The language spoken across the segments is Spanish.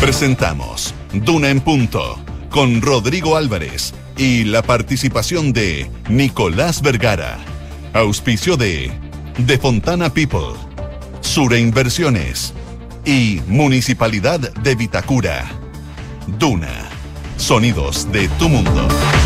Presentamos Duna en Punto con Rodrigo Álvarez y la participación de Nicolás Vergara. Auspicio de Fontana People, Sure Inversiones y Municipalidad de Vitacura. Duna, sonidos de tu mundo.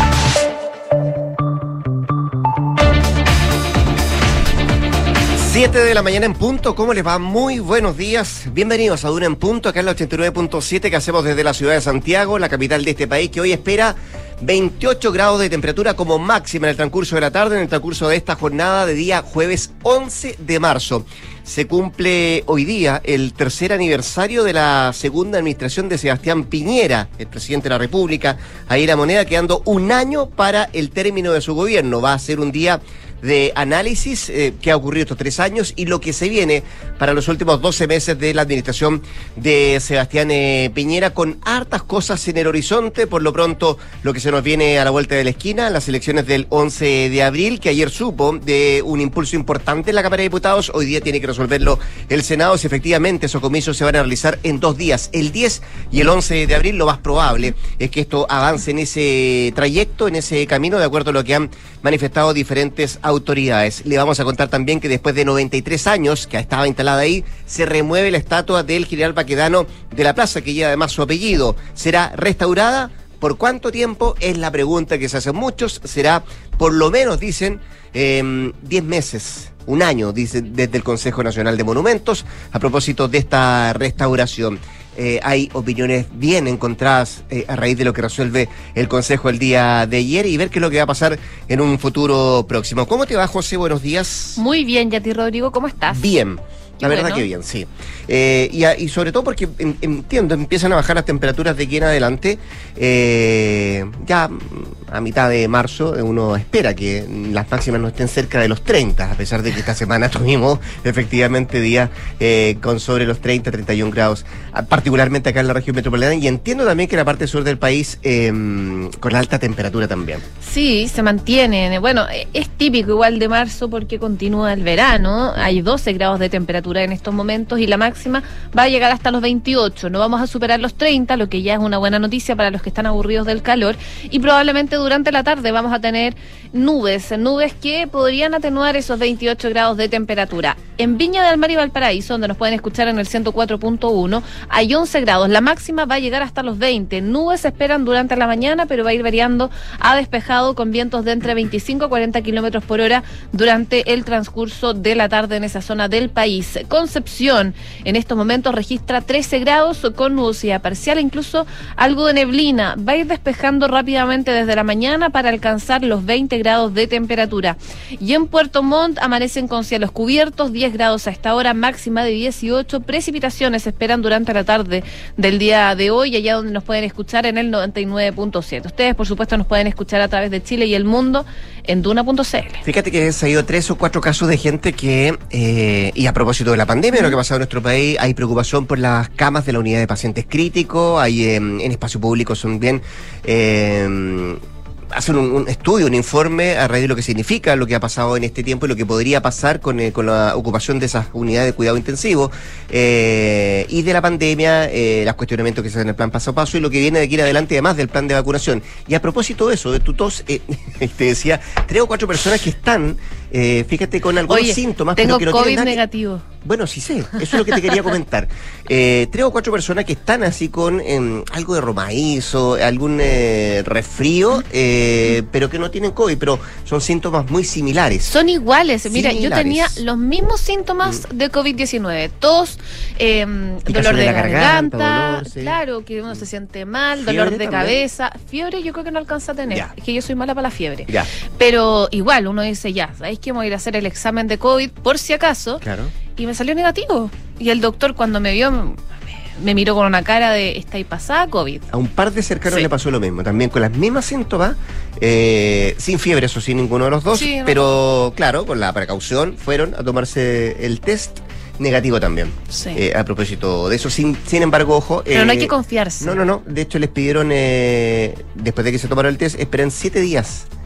Siete de la mañana en punto, ¿cómo les va? Muy buenos días, bienvenidos a Duna en Punto, acá en la 89.7 que hacemos desde la ciudad de Santiago, la capital de este país, que hoy espera 28 grados de temperatura como máxima en el transcurso de la tarde, en el transcurso de esta jornada de día jueves 11 de marzo. Se cumple hoy día el tercer aniversario de la segunda administración de Sebastián Piñera, el presidente de la República. Ahí la moneda quedando un año para el término de su gobierno. Va a ser un día de análisis que ha ocurrido estos 3 años y lo que se viene para los últimos 12 meses de la administración de Sebastián Piñera, con hartas cosas en el horizonte. Por lo pronto, lo que se nos viene a la vuelta de la esquina, las elecciones del 11 de abril, que ayer supo de un impulso importante en la Cámara de Diputados. Hoy día tiene que resolverlo el Senado, si efectivamente esos comicios se van a realizar en 2 días, el 10 y el 11 de abril. Lo más probable es que esto avance en ese trayecto, en ese camino, de acuerdo a lo que han manifestado diferentes autoridades. Le vamos a contar también que después de 93 años que estaba instalada ahí, se remueve la estatua del general Baquedano de la plaza, que lleva además su apellido. ¿Será restaurada? ¿Por cuánto tiempo? Es la pregunta que se hacen muchos. Será, por lo menos, dicen, 10 meses. Un año, dice desde el Consejo Nacional de Monumentos, a propósito de esta restauración. Hay opiniones bien encontradas a raíz de lo que resuelve el Consejo el día de ayer y ver qué es lo que va a pasar en un futuro próximo. ¿Cómo te va, José? Buenos días. Muy bien, y a ti, Rodrigo, ¿cómo estás? Bien. La verdad que bien, sí. Y sobre todo porque entiendo, empiezan a bajar las temperaturas de aquí en adelante. Ya a mitad de marzo uno espera que las máximas no estén cerca de los 30, a pesar de que esta semana tuvimos efectivamente días con sobre los 30, 31 grados, particularmente acá en la región metropolitana. Y entiendo también que en la parte sur del país con alta temperatura también. Sí, se mantienen. Bueno, es típico igual de marzo porque continúa el verano. Hay 12 grados de temperatura en estos momentos y la máxima va a llegar hasta los 28. No vamos a superar los 30, lo que ya es una buena noticia para los que están aburridos del calor, y probablemente durante la tarde vamos a tener nubes que podrían atenuar esos 28 grados de temperatura. En Viña del Mar y Valparaíso, donde nos pueden escuchar en el 104.1, hay 11 grados. La máxima va a llegar hasta los 20. Nubes se esperan durante la mañana, pero va a ir variando a despejado con vientos de entre 25 a 40 kilómetros por hora durante el transcurso de la tarde en esa zona del país. Concepción en estos momentos registra 13 grados con nubosidad parcial, incluso algo de neblina. Va a ir despejando rápidamente desde la mañana para alcanzar los 20 grados de temperatura. Y en Puerto Montt amanecen con cielos cubiertos, 10 grados a esta hora, máxima de 18. Precipitaciones se esperan durante la tarde del día de hoy, allá donde nos pueden escuchar en el 99.7. Ustedes, por supuesto, nos pueden escuchar a través de Chile y el mundo en Duna.cl. Fíjate que han salido 3 o 4 casos de gente que, y a propósito de la pandemia, lo que ha pasado en nuestro país, hay preocupación por las camas de la unidad de pacientes críticos, hay en espacio público son bien... hacen un estudio, un informe a raíz de lo que significa lo que ha pasado en este tiempo y lo que podría pasar con la ocupación de esas unidades de cuidado intensivo y de la pandemia, los cuestionamientos que se hacen en el plan paso a paso y lo que viene de aquí en adelante, además del plan de vacunación. Y a propósito de eso, de tu tos, te decía, 3 o 4 personas que están, fíjate, con algunos síntomas, tengo pero que no COVID tienen negativo. Bueno, sí sé, eso es lo que te quería comentar. 3 o 4 personas que están así con algo de romaizo, algún resfrío, pero que no tienen COVID, pero son síntomas muy similares. Son iguales. Mira, yo tenía los mismos síntomas de COVID-19. Tos, dolor de garganta, dolor, sí. Claro, que uno se siente mal, ¿Fiebre dolor de también? Cabeza. Fiebre yo creo que no alcanza a tener. Ya. Es que yo soy mala para la fiebre. Ya. Pero igual, uno dice, ya, ¿sabéis que voy a ir a hacer el examen de COVID por si acaso? Claro. Y me salió negativo. Y el doctor cuando me vio me miró con una cara de ¿está ahí pasada COVID? A un par de cercanos Sí. le pasó lo mismo, también con las mismas síntomas, sin fiebre, eso sí, ninguno de los dos, Sí, no. pero claro, con la precaución, fueron a tomarse el test negativo también. Sí. A propósito de eso, sin embargo, ojo... Pero no hay que confiarse. No, de hecho les pidieron, después de que se tomaron el test, esperen 7 días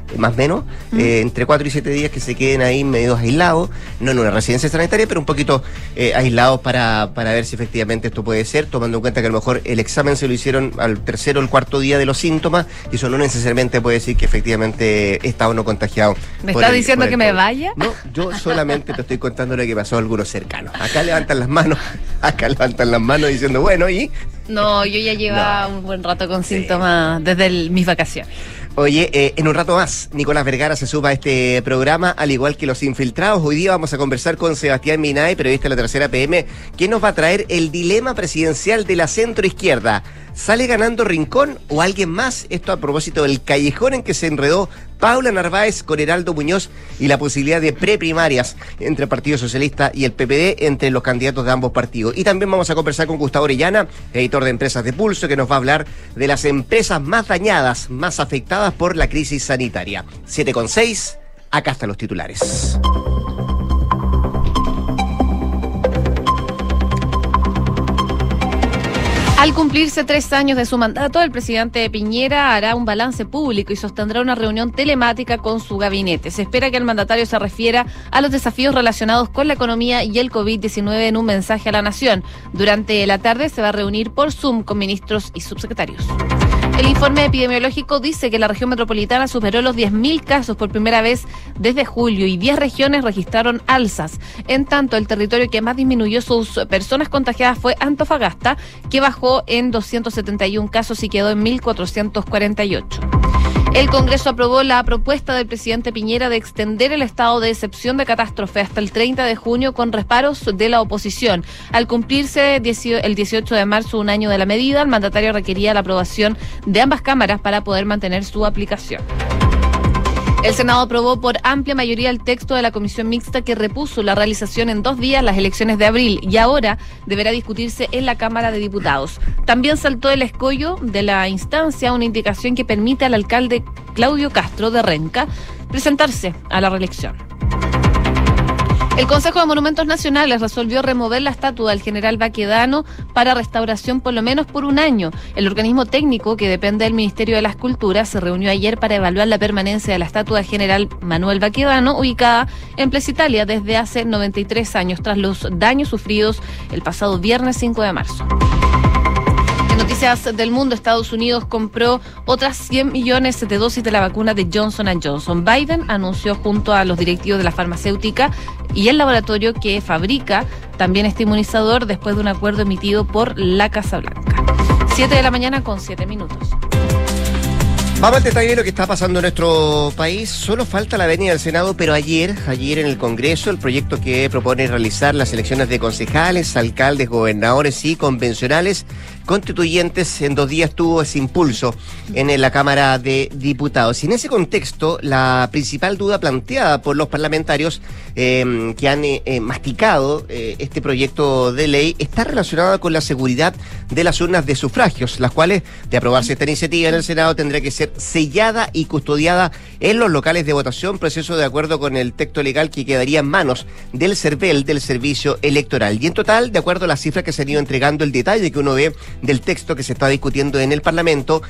más o menos, entre 4 y 7 días que se queden ahí medios aislados, no en una residencia sanitaria, pero un poquito aislados para ver si efectivamente esto puede ser, tomando en cuenta que a lo mejor el examen se lo hicieron al tercero o el cuarto día de los síntomas, y eso no necesariamente puede decir que efectivamente está o no contagiado. ¿Me estás diciendo que me vaya? No, yo solamente te estoy contando lo que pasó a algunos cercanos. Acá levantan las manos diciendo, bueno, ¿y? No, yo ya llevaba un buen rato con síntomas desde mis vacaciones. Oye, en un rato más, Nicolás Vergara se suma a este programa, al igual que Los Infiltrados. Hoy día vamos a conversar con Sebastián Minay, periodista de La Tercera PM, quien nos va a traer el dilema presidencial de la centroizquierda. ¿Sale ganando Rincón o alguien más? Esto a propósito del callejón en que se enredó Paula Narváez con Heraldo Muñoz y la posibilidad de preprimarias entre el Partido Socialista y el PPD entre los candidatos de ambos partidos. Y también vamos a conversar con Gustavo Orellana, editor de Empresas de Pulso, que nos va a hablar de las empresas más dañadas, más afectadas por la crisis sanitaria. 7:06, acá están los titulares. Al cumplirse 3 años de su mandato, el presidente Piñera hará un balance público y sostendrá una reunión telemática con su gabinete. Se espera que el mandatario se refiera a los desafíos relacionados con la economía y el COVID-19 en un mensaje a la nación. Durante la tarde se va a reunir por Zoom con ministros y subsecretarios. El informe epidemiológico dice que la región metropolitana superó los 10.000 casos por primera vez desde julio y 10 regiones registraron alzas. En tanto, el territorio que más disminuyó sus personas contagiadas fue Antofagasta, que bajó en 271 casos y quedó en 1.448. El Congreso aprobó la propuesta del presidente Piñera de extender el estado de excepción de catástrofe hasta el 30 de junio con reparos de la oposición. Al cumplirse el 18 de marzo un año de la medida, el mandatario requería la aprobación de ambas cámaras para poder mantener su aplicación. El Senado aprobó por amplia mayoría el texto de la comisión mixta que repuso la realización en 2 días las elecciones de abril y ahora deberá discutirse en la Cámara de Diputados. También saltó el escollo de la instancia una indicación que permite al alcalde Claudio Castro de Renca presentarse a la reelección. El Consejo de Monumentos Nacionales resolvió remover la estatua del general Baquedano para restauración por lo menos por un año. El organismo técnico, que depende del Ministerio de las Culturas, se reunió ayer para evaluar la permanencia de la estatua del general Manuel Baquedano, ubicada en Plaza Italia desde hace 93 años, tras los daños sufridos el pasado viernes 5 de marzo. Noticias del mundo. Estados Unidos compró otras 100 millones de dosis de la vacuna de Johnson & Johnson. Biden anunció junto a los directivos de la farmacéutica y el laboratorio que fabrica también este inmunizador después de un acuerdo emitido por la Casa Blanca. 7 de la mañana con 7 minutos. Vamos al detalle de lo que está pasando en nuestro país. Solo falta la venia del Senado, pero ayer en el Congreso, el proyecto que propone realizar las elecciones de concejales, alcaldes, gobernadores y convencionales constituyentes en 2 días tuvo ese impulso en la Cámara de Diputados. Y en ese contexto, la principal duda planteada por los parlamentarios que han masticado este proyecto de ley está relacionada con la seguridad de las urnas de sufragios, las cuales, de aprobarse esta iniciativa en el Senado, tendrá que ser sellada y custodiada en los locales de votación, proceso de acuerdo con el texto legal que quedaría en manos del CERVEL, del Servicio Electoral. Y en total, de acuerdo a las cifras que se han ido entregando, el detalle que uno ve del texto que se está discutiendo en el Parlamento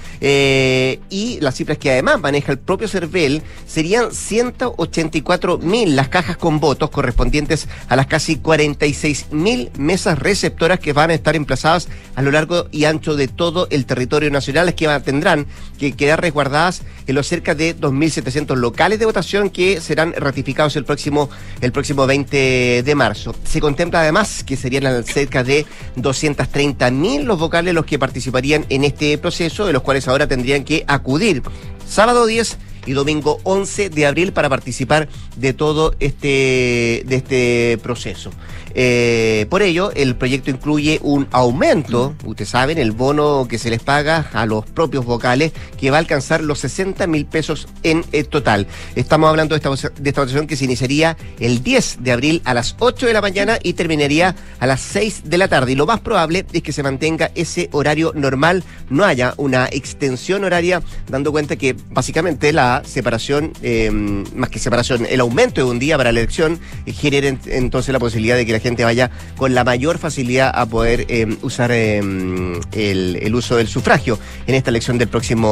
y las cifras que además maneja el propio CERVEL, serían 184.000 las cajas con votos correspondientes a las casi 46.000 mesas receptoras que van a estar emplazadas a lo largo y ancho de todo el territorio nacional, que tendrán que quedar resguardadas en los cerca de 2.700 locales de votación que serán ratificados el próximo 20 de marzo. Se contempla además que serían cerca de 230.000 los vocales los que participarían en este proceso, de los cuales ahora tendrían que acudir sábado 10 y domingo 11 de abril para participar de todo este proceso. Por ello, el proyecto incluye un aumento, ustedes saben, el bono que se les paga a los propios vocales, que va a alcanzar los 60.000 pesos en total. Estamos hablando de esta votación que se iniciaría el 10 de abril a las 8 de la mañana y terminaría a las 6 de la tarde. Y lo más probable es que se mantenga ese horario normal, no haya una extensión horaria, dando cuenta que básicamente la separación, más que separación, el aumento de un día para la elección genera entonces la posibilidad de que la gente vaya con la mayor facilidad a poder usar el uso del sufragio en esta elección del próximo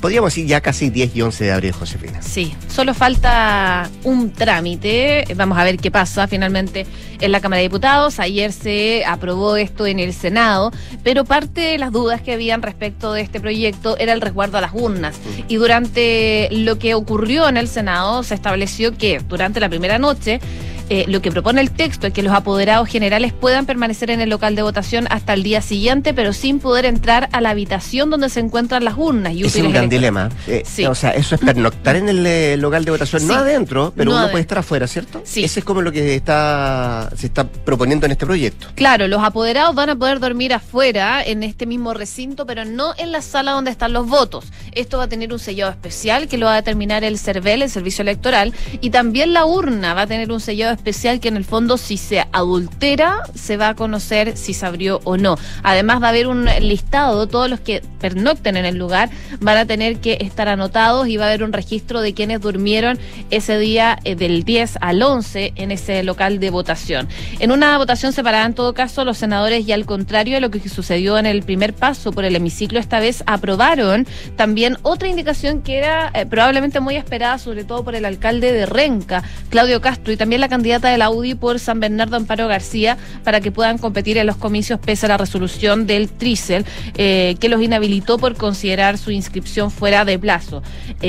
podríamos decir ya casi 10 y 11 de abril, Josefina. Sí, solo falta un trámite. Vamos a ver qué pasa finalmente en la Cámara de Diputados. Ayer se aprobó esto en el Senado, pero parte de las dudas que habían respecto de este proyecto era el resguardo a las urnas. Y durante lo que ocurrió en el Senado se estableció que durante la primera noche lo que propone el texto es que los apoderados generales puedan permanecer en el local de votación hasta el día siguiente, pero sin poder entrar a la habitación donde se encuentran las urnas. Y es un gran dilema. Sí. O sea, eso es pernoctar en el local de votación, sí, no adentro, pero no uno puede estar afuera, ¿cierto? Sí. Ese es como lo que se está proponiendo en este proyecto. Claro, los apoderados van a poder dormir afuera, en este mismo recinto, pero no en la sala donde están los votos. Esto va a tener un sellado especial que lo va a determinar el CERVEL, el Servicio Electoral, y también la urna va a tener un sellado especial que en el fondo, si se adultera, se va a conocer si se abrió o no. Además va a haber un listado, todos los que pernocten en el lugar van a tener que estar anotados y va a haber un registro de quienes durmieron ese día del 10 al 11 en ese local de votación. En una votación separada, en todo caso, los senadores, y al contrario de lo que sucedió en el primer paso por el hemiciclo, esta vez aprobaron también otra indicación que era probablemente muy esperada, sobre todo por el alcalde de Renca, Claudio Castro, y también la candidata de la UDI por San Bernardo, Amparo García, para que puedan competir en los comicios pese a la resolución del Trisel, que los inhabilitó por considerar su inscripción fuera de plazo.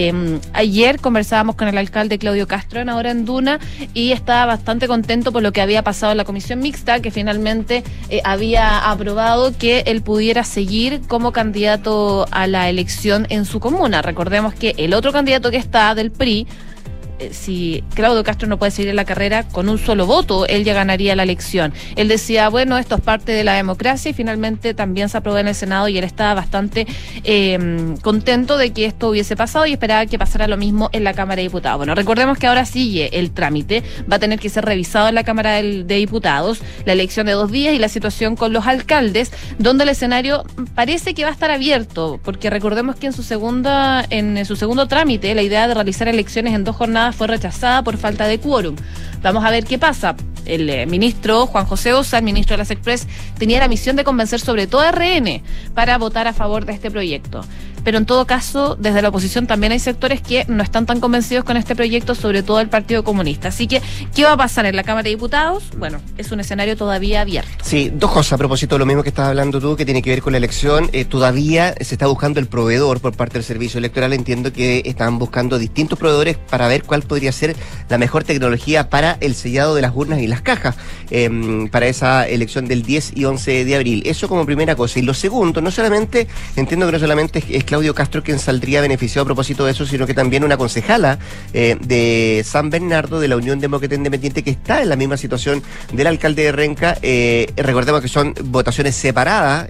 Ayer conversábamos con el alcalde Claudio Castro ahora en Duna, y estaba bastante contento por lo que había pasado en la comisión mixta, que finalmente había aprobado que él pudiera seguir como candidato a la elección en su comuna. Recordemos que el otro candidato que está del PRI, si Claudio Castro no puede seguir en la carrera con un solo voto, él ya ganaría la elección. Él decía, bueno, esto es parte de la democracia, y finalmente también se aprobó en el Senado, y él estaba bastante contento de que esto hubiese pasado y esperaba que pasara lo mismo en la Cámara de Diputados. Bueno, recordemos que ahora sigue el trámite, va a tener que ser revisado en la Cámara de Diputados, la elección de 2 días y la situación con los alcaldes, donde el escenario parece que va a estar abierto, porque recordemos que en su segundo trámite la idea de realizar elecciones en 2 jornadas fue rechazada por falta de quórum. Vamos a ver qué pasa. El ministro Juan José Ossa, el ministro de las Express, tenía la misión de convencer sobre todo a RN para votar a favor de este proyecto. Pero en todo caso, desde la oposición también hay sectores que no están tan convencidos con este proyecto, sobre todo el Partido Comunista. Así que, ¿qué va a pasar en la Cámara de Diputados? Bueno, es un escenario todavía abierto. Sí, 2 cosas a propósito de lo mismo que estabas hablando tú, que tiene que ver con la elección. Todavía se está buscando el proveedor por parte del Servicio Electoral. Entiendo que están buscando distintos proveedores para ver cuál podría ser la mejor tecnología para el sellado de las urnas y las cajas para esa elección del 10 y 11 de abril. Eso como primera cosa. Y lo segundo, entiendo que no solamente es Claudio Castro quien saldría beneficiado a propósito de eso, sino que también una concejala de San Bernardo, de la Unión Demócrata Independiente, que está en la misma situación del alcalde de Renca. Recordemos que son votaciones separadas,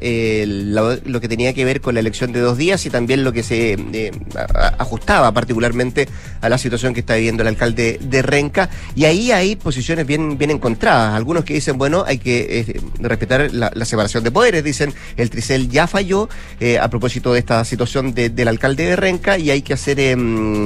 lo que tenía que ver con la elección de 2 días y también lo que se ajustaba particularmente a la situación que está viviendo el alcalde de Renca. Y ahí hay posiciones bien encontradas. Algunos que dicen, bueno, hay que respetar la separación de poderes. Dicen, el Trisel ya falló a propósito de esta situación del alcalde de Renca, y hay que hacer de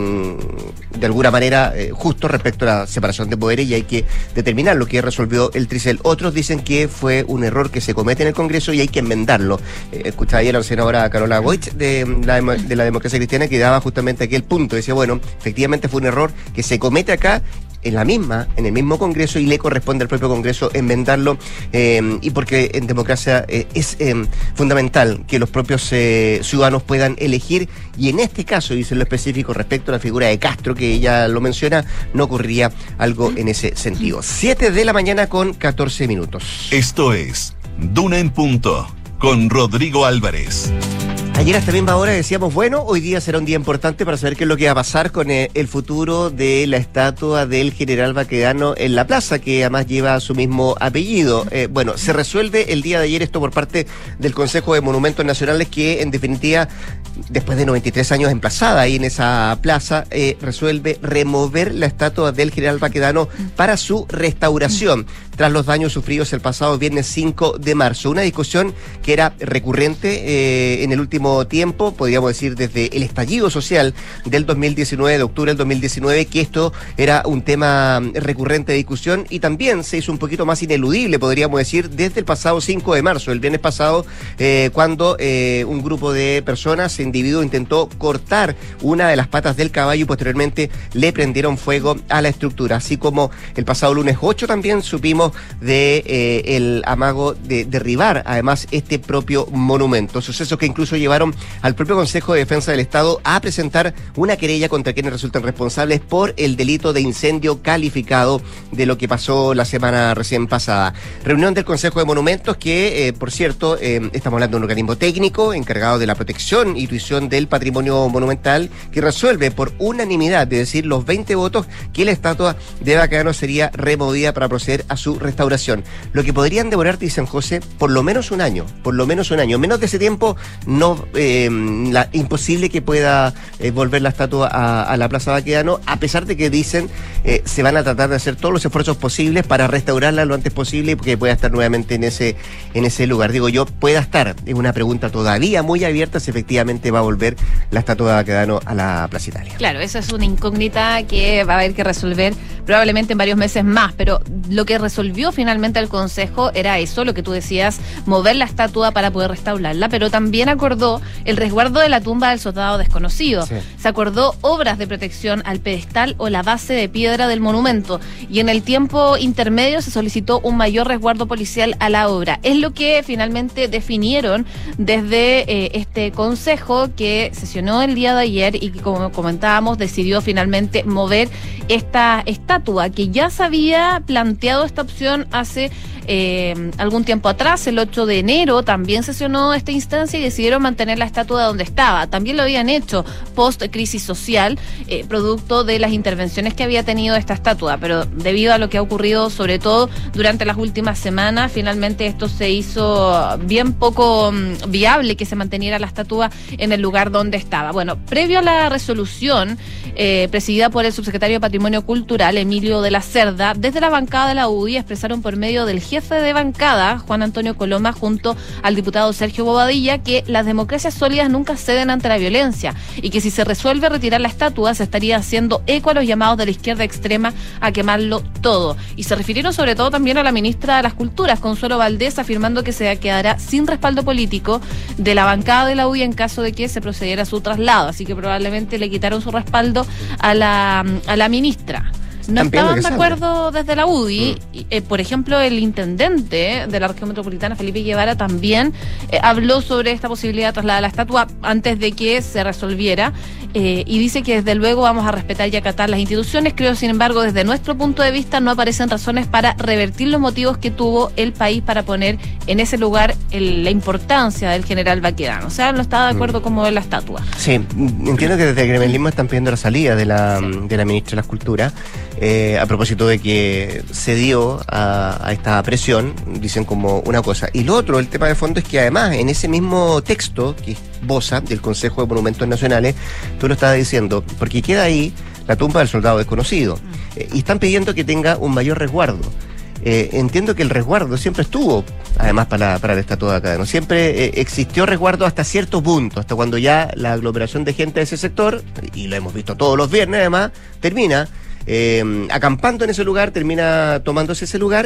alguna manera justo respecto a la separación de poderes, y hay que determinar lo que resolvió el Trisel. Otros dicen que fue un error que se comete en el Congreso y hay que enmendarlo. Escuchaba ayer a la senadora Carola Goich de la Democracia Cristiana, que daba justamente aquel punto. Decía, bueno, efectivamente fue un error que se comete acá en el mismo Congreso, y le corresponde al propio Congreso enmendarlo, y porque en democracia es fundamental que los propios ciudadanos puedan elegir, y en este caso, dice lo específico respecto a la figura de Castro, que ella lo menciona, no ocurriría algo en ese sentido. 7 de la mañana con 14 minutos. Esto es Duna en Punto, con Rodrigo Álvarez. Ayer a esta misma hora decíamos, bueno, hoy día será un día importante para saber qué es lo que va a pasar con el futuro de la estatua del general Baquedano en la plaza, que además lleva su mismo apellido. Bueno, se resuelve el día de ayer esto por parte del Consejo de Monumentos Nacionales, que en definitiva, después de 93 años emplazada ahí en esa plaza, resuelve remover la estatua del general Baquedano para su restauración. tras los daños sufridos el pasado viernes 5 de marzo. Una discusión que era recurrente en el último tiempo, podríamos decir desde el estallido social del 2019, de octubre del 2019, que esto era un tema recurrente de discusión, y también se hizo un poquito más ineludible, podríamos decir, desde el pasado 5 de marzo, el viernes pasado, cuando un grupo de personas, individuos, intentó cortar una de las patas del caballo y posteriormente le prendieron fuego a la estructura. Así como el pasado lunes 8 también supimos de el amago de derribar además este propio monumento. Sucesos que incluso llevaron al propio Consejo de Defensa del Estado a presentar una querella contra quienes resultan responsables por el delito de incendio calificado de lo que pasó la semana recién pasada. Reunión del Consejo de Monumentos que, por cierto, estamos hablando de un organismo técnico encargado de la protección y tuición del patrimonio monumental, que resuelve por unanimidad, es decir, los 20 votos, que la estatua de Baquedano sería removida para proceder a su restauración. Lo que podrían demorar, dicen José, por lo menos un año. Menos de ese tiempo, imposible que pueda volver la estatua a la Plaza Baquedano, a pesar de que dicen se van a tratar de hacer todos los esfuerzos posibles para restaurarla lo antes posible y que pueda estar nuevamente en ese lugar. Digo yo, pueda estar, es una pregunta todavía muy abierta si efectivamente va a volver la estatua de Baquedano a la Plaza Italia. Claro, esa es una incógnita que va a haber que resolver probablemente en varios meses más, pero lo que resolvió finalmente el Consejo era eso, lo que tú decías, mover la estatua para poder restaurarla, pero también acordó el resguardo de la tumba del soldado desconocido. Sí. Se acordó obras de protección al pedestal o la base de piedra del monumento, y en el tiempo intermedio se solicitó un mayor resguardo policial a la obra. Es lo que finalmente definieron desde este Consejo, que sesionó el día de ayer y que, como comentábamos, decidió finalmente mover esta estatua, que ya se había planteado esta opción hace algún tiempo atrás. El 8 de enero también sesionó esta instancia y decidieron mantener la estatua donde estaba. También lo habían hecho post crisis social, producto de las intervenciones que había tenido esta estatua, pero debido a lo que ha ocurrido sobre todo durante las últimas semanas, finalmente esto se hizo bien poco viable que se manteniera la estatua en el lugar donde estaba. Bueno, previo a la resolución presidida por el subsecretario de Patrimonio Cultural, Emilio de la Cerda, desde la bancada de la UDI expresaron por medio del jefe de bancada, Juan Antonio Coloma, junto al diputado Sergio Bobadilla, que las democracias sólidas nunca ceden ante la violencia y que si se resuelve retirar la estatua se estaría haciendo eco a los llamados de la izquierda extrema a quemarlo todo. Y se refirieron sobre todo también a la ministra de las Culturas, Consuelo Valdés, afirmando que se quedará sin respaldo político de la bancada de la UDI en caso de que se procediera a su traslado, así que probablemente le quitaron su respaldo a la ministra. No estaban de acuerdo desde la UDI. Por ejemplo, el intendente de la región metropolitana, Felipe Guevara, también habló sobre esta posibilidad de trasladar la estatua antes de que se resolviera, y dice que desde luego vamos a respetar y acatar las instituciones. Creo, sin embargo, desde nuestro punto de vista no aparecen razones para revertir los motivos que tuvo el país para poner en ese lugar la importancia del general Baquedano. O sea, no estaba de acuerdo con mover la estatua. Sí, entiendo que desde el gremialismo están pidiendo la salida de la ministra de las Culturas. A propósito de que cedió a esta presión, dicen como una cosa. Y lo otro, el tema de fondo, es que además en ese mismo texto que esboza del Consejo de Monumentos Nacionales, tú lo estabas diciendo, porque queda ahí la tumba del soldado desconocido, y están pidiendo que tenga un mayor resguardo. Entiendo que el resguardo siempre estuvo, además, para la estatua de Baquedano. Siempre existió resguardo hasta cierto punto, hasta cuando ya la aglomeración de gente de ese sector, y lo hemos visto todos los viernes además, termina acampando en ese lugar, termina tomándose ese lugar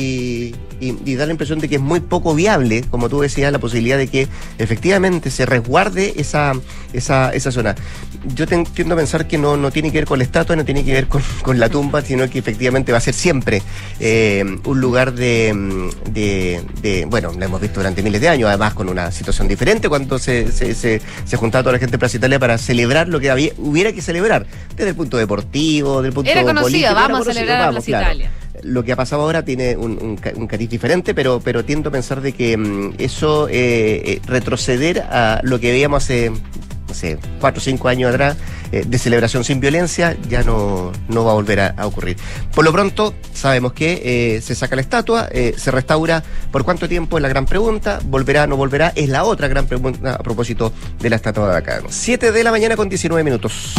y da la impresión de que es muy poco viable, como tú decías, la posibilidad de que efectivamente se resguarde esa zona. Yo tiendo a pensar que no tiene que ver con la estatua, no tiene que ver con la tumba, sino que efectivamente va a ser siempre un lugar bueno, lo hemos visto durante miles de años, además con una situación diferente, cuando se juntaba toda la gente de Plaza Italia para celebrar lo que hubiera que celebrar, desde el punto deportivo, del punto era conocida, político, vamos a celebrar a Plaza Italia. Lo que ha pasado ahora tiene un cariz diferente, pero tiendo a pensar de que eso, retroceder a lo que veíamos hace 4 o 5 años atrás, de celebración sin violencia, ya no va a volver a ocurrir. Por lo pronto, sabemos que se saca la estatua, se restaura. ¿Por cuánto tiempo? Es la gran pregunta. ¿Volverá o no volverá? Es la otra gran pregunta a propósito de la estatua de Baquedano. 7 de la mañana con 19 minutos.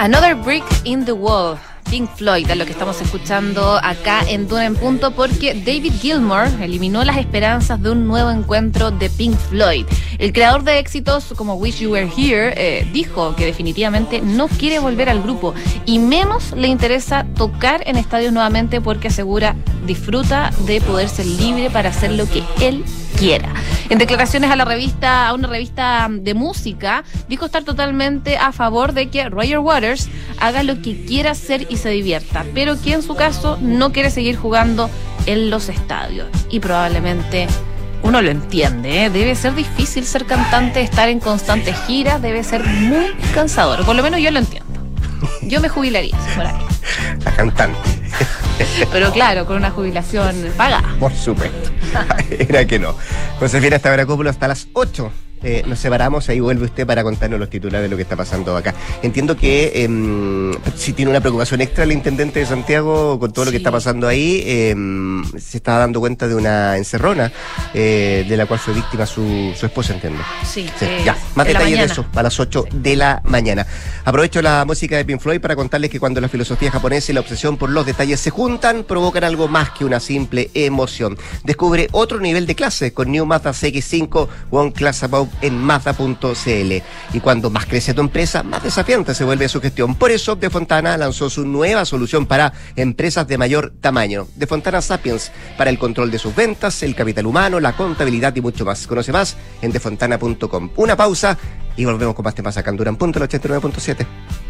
Another Brick in the Wall, Pink Floyd, es lo que estamos escuchando acá en Duna en Punto, porque David Gilmour eliminó las esperanzas de un nuevo encuentro de Pink Floyd. El creador de éxitos como Wish You Were Here dijo que definitivamente no quiere volver al grupo y menos le interesa tocar en estadios nuevamente, porque asegura disfruta de poder ser libre para hacer lo que él quiera. En declaraciones a una revista de música, dijo estar totalmente a favor de que Roger Waters haga lo que quiera hacer y se divierta, pero que en su caso no quiere seguir jugando en los estadios. Y probablemente uno lo entiende, debe ser difícil ser cantante, estar en constantes giras, debe ser muy cansador, por lo menos yo lo entiendo. Yo me jubilaría si fuera ahí. La cantante. Pero claro, con una jubilación pagada. Por supuesto. Era que no. Josefina Stavrakopoulos hasta las 8. Nos separamos, ahí vuelve usted para contarnos los titulares de lo que está pasando acá. Entiendo que si tiene una preocupación extra el intendente de Santiago con todo lo que está pasando ahí. Se está dando cuenta de una encerrona de la cual fue víctima su esposa, entiendo. Sí. Ya, más detalles de eso a las 8 de la mañana. Aprovecho la música de Pink Floyd para contarles que cuando la filosofía japonesa y la obsesión por los detalles se juntan, provocan algo más que una simple emoción. Descubre otro nivel de clase con New Mazda CX-5 One Class Above en Mazda.cl. Y cuando más crece tu empresa, más desafiante se vuelve su gestión. Por eso, De Fontana lanzó su nueva solución para empresas de mayor tamaño. De Fontana Sapiens, para el control de sus ventas, el capital humano, la contabilidad y mucho más. Conoce más en defontana.com. Una pausa y volvemos con más temas acá en Duna en Punto, el 89.7.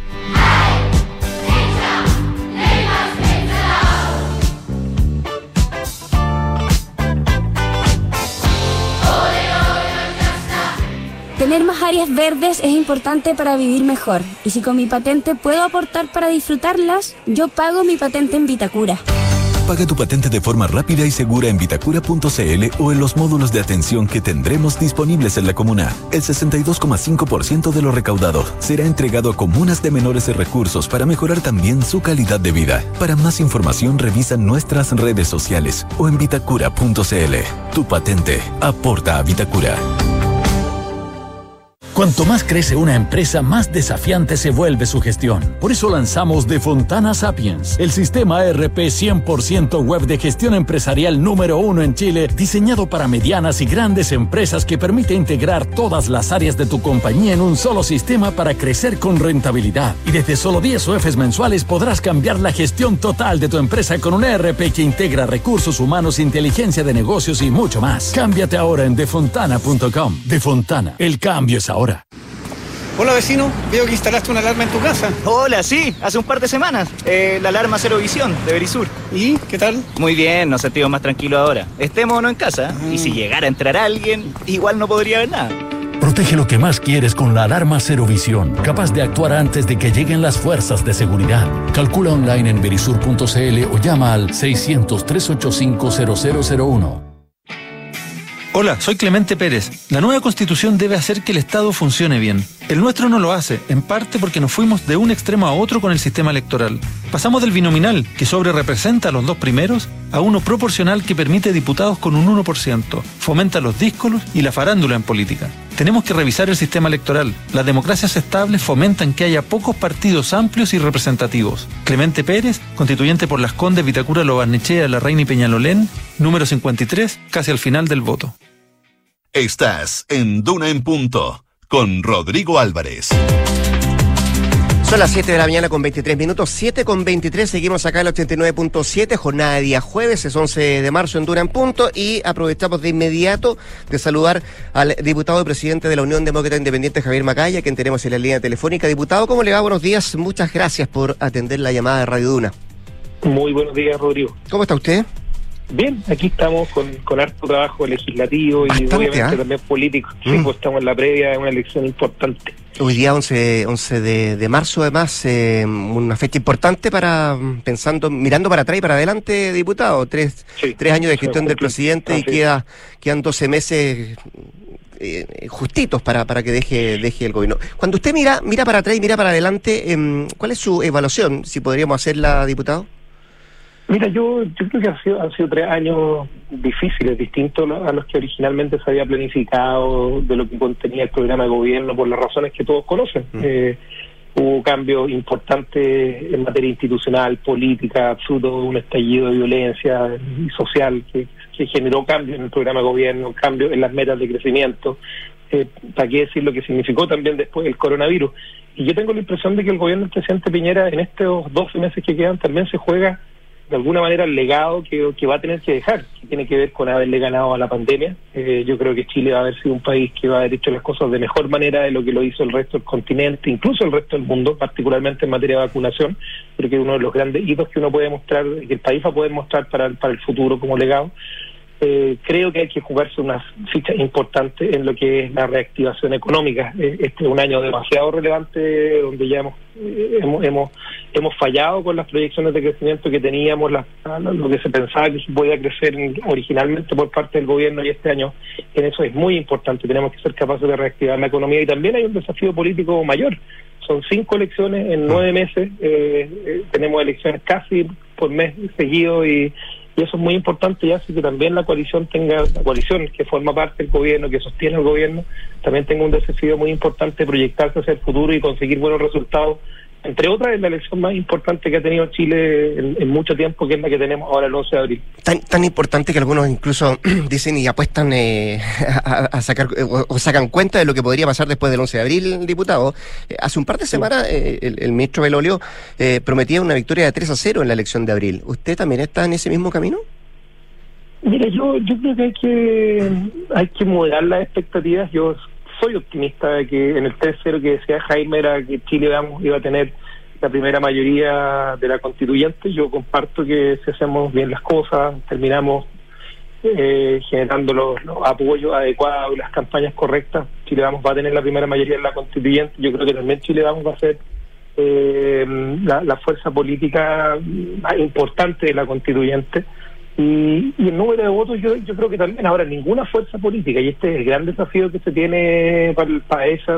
Tener más áreas verdes es importante para vivir mejor, y si con mi patente puedo aportar para disfrutarlas, yo pago mi patente en Vitacura. Paga tu patente de forma rápida y segura en vitacura.cl o en los módulos de atención que tendremos disponibles en la comuna. El 62,5% de lo recaudado será entregado a comunas de menores recursos para mejorar también su calidad de vida. Para más información, revisa nuestras redes sociales o en vitacura.cl. Tu patente aporta a Vitacura. Cuanto más crece una empresa, más desafiante se vuelve su gestión. Por eso lanzamos De Fontana Sapiens, el sistema ERP 100% web de gestión empresarial número 1 en Chile, diseñado para medianas y grandes empresas, que permite integrar todas las áreas de tu compañía en un solo sistema para crecer con rentabilidad. Y desde solo 10 UFs mensuales podrás cambiar la gestión total de tu empresa con un ERP que integra recursos humanos, inteligencia de negocios y mucho más. Cámbiate ahora en defontana.com. De Fontana, el cambio es ahora. Hola vecino, veo que instalaste una alarma en tu casa. Hola, sí, hace un par de semanas. La alarma Cero Visión de Verisur. ¿Y qué tal? Muy bien, nos sentimos más tranquilos ahora. Estemos o no en casa, y si llegara a entrar alguien, igual no podría haber nada. Protege lo que más quieres con la alarma Cero Visión, capaz de actuar antes de que lleguen las fuerzas de seguridad. Calcula online en verisur.cl o llama al 600-385-0001. Hola, soy Clemente Pérez. La nueva Constitución debe hacer que el Estado funcione bien. El nuestro no lo hace, en parte porque nos fuimos de un extremo a otro con el sistema electoral. Pasamos del binominal, que sobrerepresenta a los dos primeros, a uno proporcional que permite diputados con un 1%, fomenta los díscolos y la farándula en política. Tenemos que revisar el sistema electoral. Las democracias estables fomentan que haya pocos partidos amplios y representativos. Clemente Pérez, constituyente por Las Condes, Vitacura, Lo Barnechea, La Reina y Peñalolén, número 53, casi al final del voto. Estás en Duna en Punto, con Rodrigo Álvarez. Son las 7 de la mañana con 23 minutos, 7 con 23, seguimos acá en el 89.7, jornada de día jueves, es 11 de marzo en Duna en Punto, y aprovechamos de inmediato de saludar al diputado y presidente de la Unión Demócrata Independiente, Javier Macaya, quien tenemos en la línea telefónica. Diputado, ¿cómo le va? Buenos días, muchas gracias por atender la llamada de Radio Duna. Muy buenos días, Rodrigo. ¿Cómo está usted? Bien, aquí estamos con harto trabajo legislativo y obviamente también político. Sí, pues estamos en la previa de una elección importante. Hoy día 11 de marzo, además, una fecha importante para, mirando para atrás y para adelante, diputado. Tres años de gestión del presidente y quedan 12 meses justitos para que deje el gobierno. Cuando usted mira para atrás y mira para adelante, ¿cuál es su evaluación, si podríamos hacerla, diputado? Mira, yo creo que han sido 3 años difíciles, distintos a los que originalmente se había planificado, de lo que contenía el programa de gobierno, por las razones que todos conocen. hubo cambios importantes en materia institucional, política, fruto de un estallido de violencia y social que generó cambios en el programa de gobierno, cambios en las metas de crecimiento, para qué decir lo que significó también después el coronavirus. Y yo tengo la impresión de que el gobierno del presidente Piñera en estos 12 meses que quedan también se juega de alguna manera el legado que va a tener que dejar, que tiene que ver con haberle ganado a la pandemia. Yo creo que Chile va a haber sido un país que va a haber hecho las cosas de mejor manera de lo que lo hizo el resto del continente, incluso el resto del mundo, particularmente en materia de vacunación. Creo que es uno de los grandes hitos que uno puede mostrar, que el país va a poder mostrar para el futuro como legado. Creo que hay que jugarse unas fichas importantes en lo que es la reactivación económica. Este es un año demasiado relevante donde ya hemos fallado con las proyecciones de crecimiento que teníamos, lo que se pensaba que se podía crecer originalmente por parte del gobierno, y este año en eso es muy importante. Tenemos que ser capaces de reactivar la economía, y también hay un desafío político mayor. Son 5 elecciones en 9 meses, tenemos elecciones casi por mes seguido, y eso es muy importante, y hace que también la coalición que forma parte del gobierno, que sostiene el gobierno, también tenga un desafío muy importante de proyectarse hacia el futuro y conseguir buenos resultados, entre otras es la elección más importante que ha tenido Chile en mucho tiempo, que es la que tenemos ahora el 11 de abril. Tan importante que algunos incluso dicen y apuestan a sacar o sacan cuenta de lo que podría pasar después del 11 de abril, diputado. Hace un par de semanas el ministro Belolio prometía una victoria de 3-0 en la elección de abril. ¿Usted también está en ese mismo camino? Mira, yo creo que hay que moderar las expectativas. Yo soy optimista de que en el 3-0 que decía Jaime era que Chile iba a tener la primera mayoría de la constituyente. Yo comparto que si hacemos bien las cosas, terminamos generando los apoyos adecuados y las campañas correctas, Chile va a tener la primera mayoría de la constituyente. Yo creo que también Chile va a ser la fuerza política más importante de la constituyente. Y el número de votos yo creo que también ahora ninguna fuerza política, y este es el gran desafío que se tiene para ese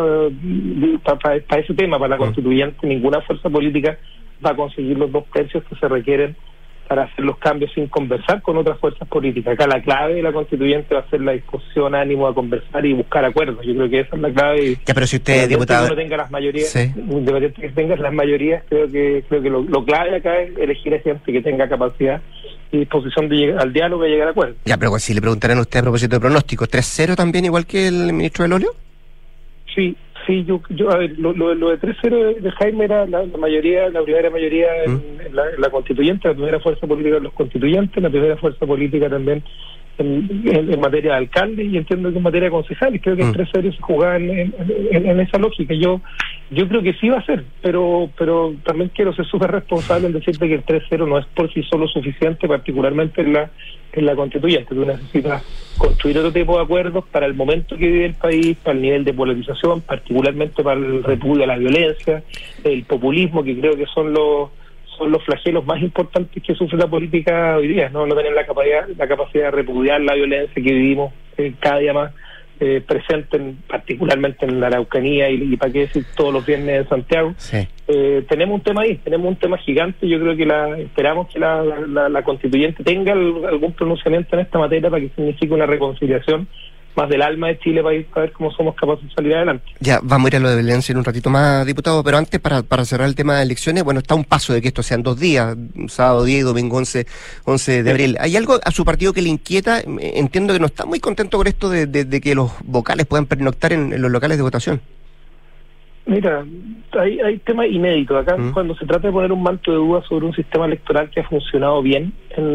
tema, para la constituyente, ninguna fuerza política va a conseguir los 2 tercios que se requieren para hacer los cambios sin conversar con otras fuerzas políticas. Acá la clave de la constituyente va a ser la disposición, ánimo a conversar y buscar acuerdos. Yo creo que esa es la clave. Ya, pero si usted, diputado, que no tenga las mayorías, independiente que tenga las mayorías, creo que lo clave acá es elegir a gente que tenga capacidad y disposición de llegar al diálogo y llegar a acuerdos. Ya, pero si le preguntaran a usted a propósito de pronóstico, ¿3-0 también igual que el ministro Belolio? Sí, yo a ver, lo de 3-0 de Jaime era la mayoría, la primera mayoría en la constituyente, la primera fuerza política de los constituyentes, la primera fuerza política también en materia de alcalde, y entiendo que en materia de concejales. Creo que el 3-0 se jugaba en esa lógica. Yo creo que sí va a ser, pero también quiero ser súper responsable en decirte que el 3-0 no es por sí solo suficiente, particularmente en la constituyente. Tú necesitas construir otro tipo de acuerdos para el momento que vive el país, para el nivel de polarización, particularmente para el repudio a la violencia, el populismo, que creo que son los flagelos más importantes que sufre la política hoy día, no tener la capacidad de repudiar la violencia que vivimos cada día más presente, particularmente en la Araucanía y para qué decir todos los viernes en Santiago. Sí. Tenemos un tema ahí, tenemos un tema gigante. Yo creo que esperamos que la constituyente tenga algún pronunciamiento en esta materia para que signifique una reconciliación más del alma de Chile, para ver cómo somos capaces de salir adelante. Ya, vamos a ir a lo de violencia en un ratito más, diputado, pero antes, para cerrar el tema de elecciones, bueno, está a un paso de que esto sean 2 días, sábado 10 y domingo 11 de abril. ¿Hay algo a su partido que le inquieta? Entiendo que no está muy contento con esto de que los vocales puedan pernoctar en los locales de votación. Mira, hay temas inéditos acá. Cuando se trata de poner un manto de duda sobre un sistema electoral que ha funcionado bien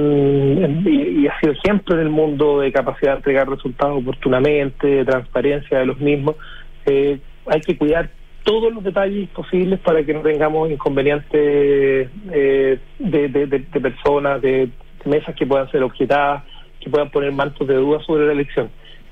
y ha sido ejemplo en el mundo de capacidad de entregar resultados oportunamente, de transparencia de los mismos, hay que cuidar todos los detalles posibles para que no tengamos inconvenientes de personas, de mesas que puedan ser objetadas, que puedan poner mantos de duda sobre la elección.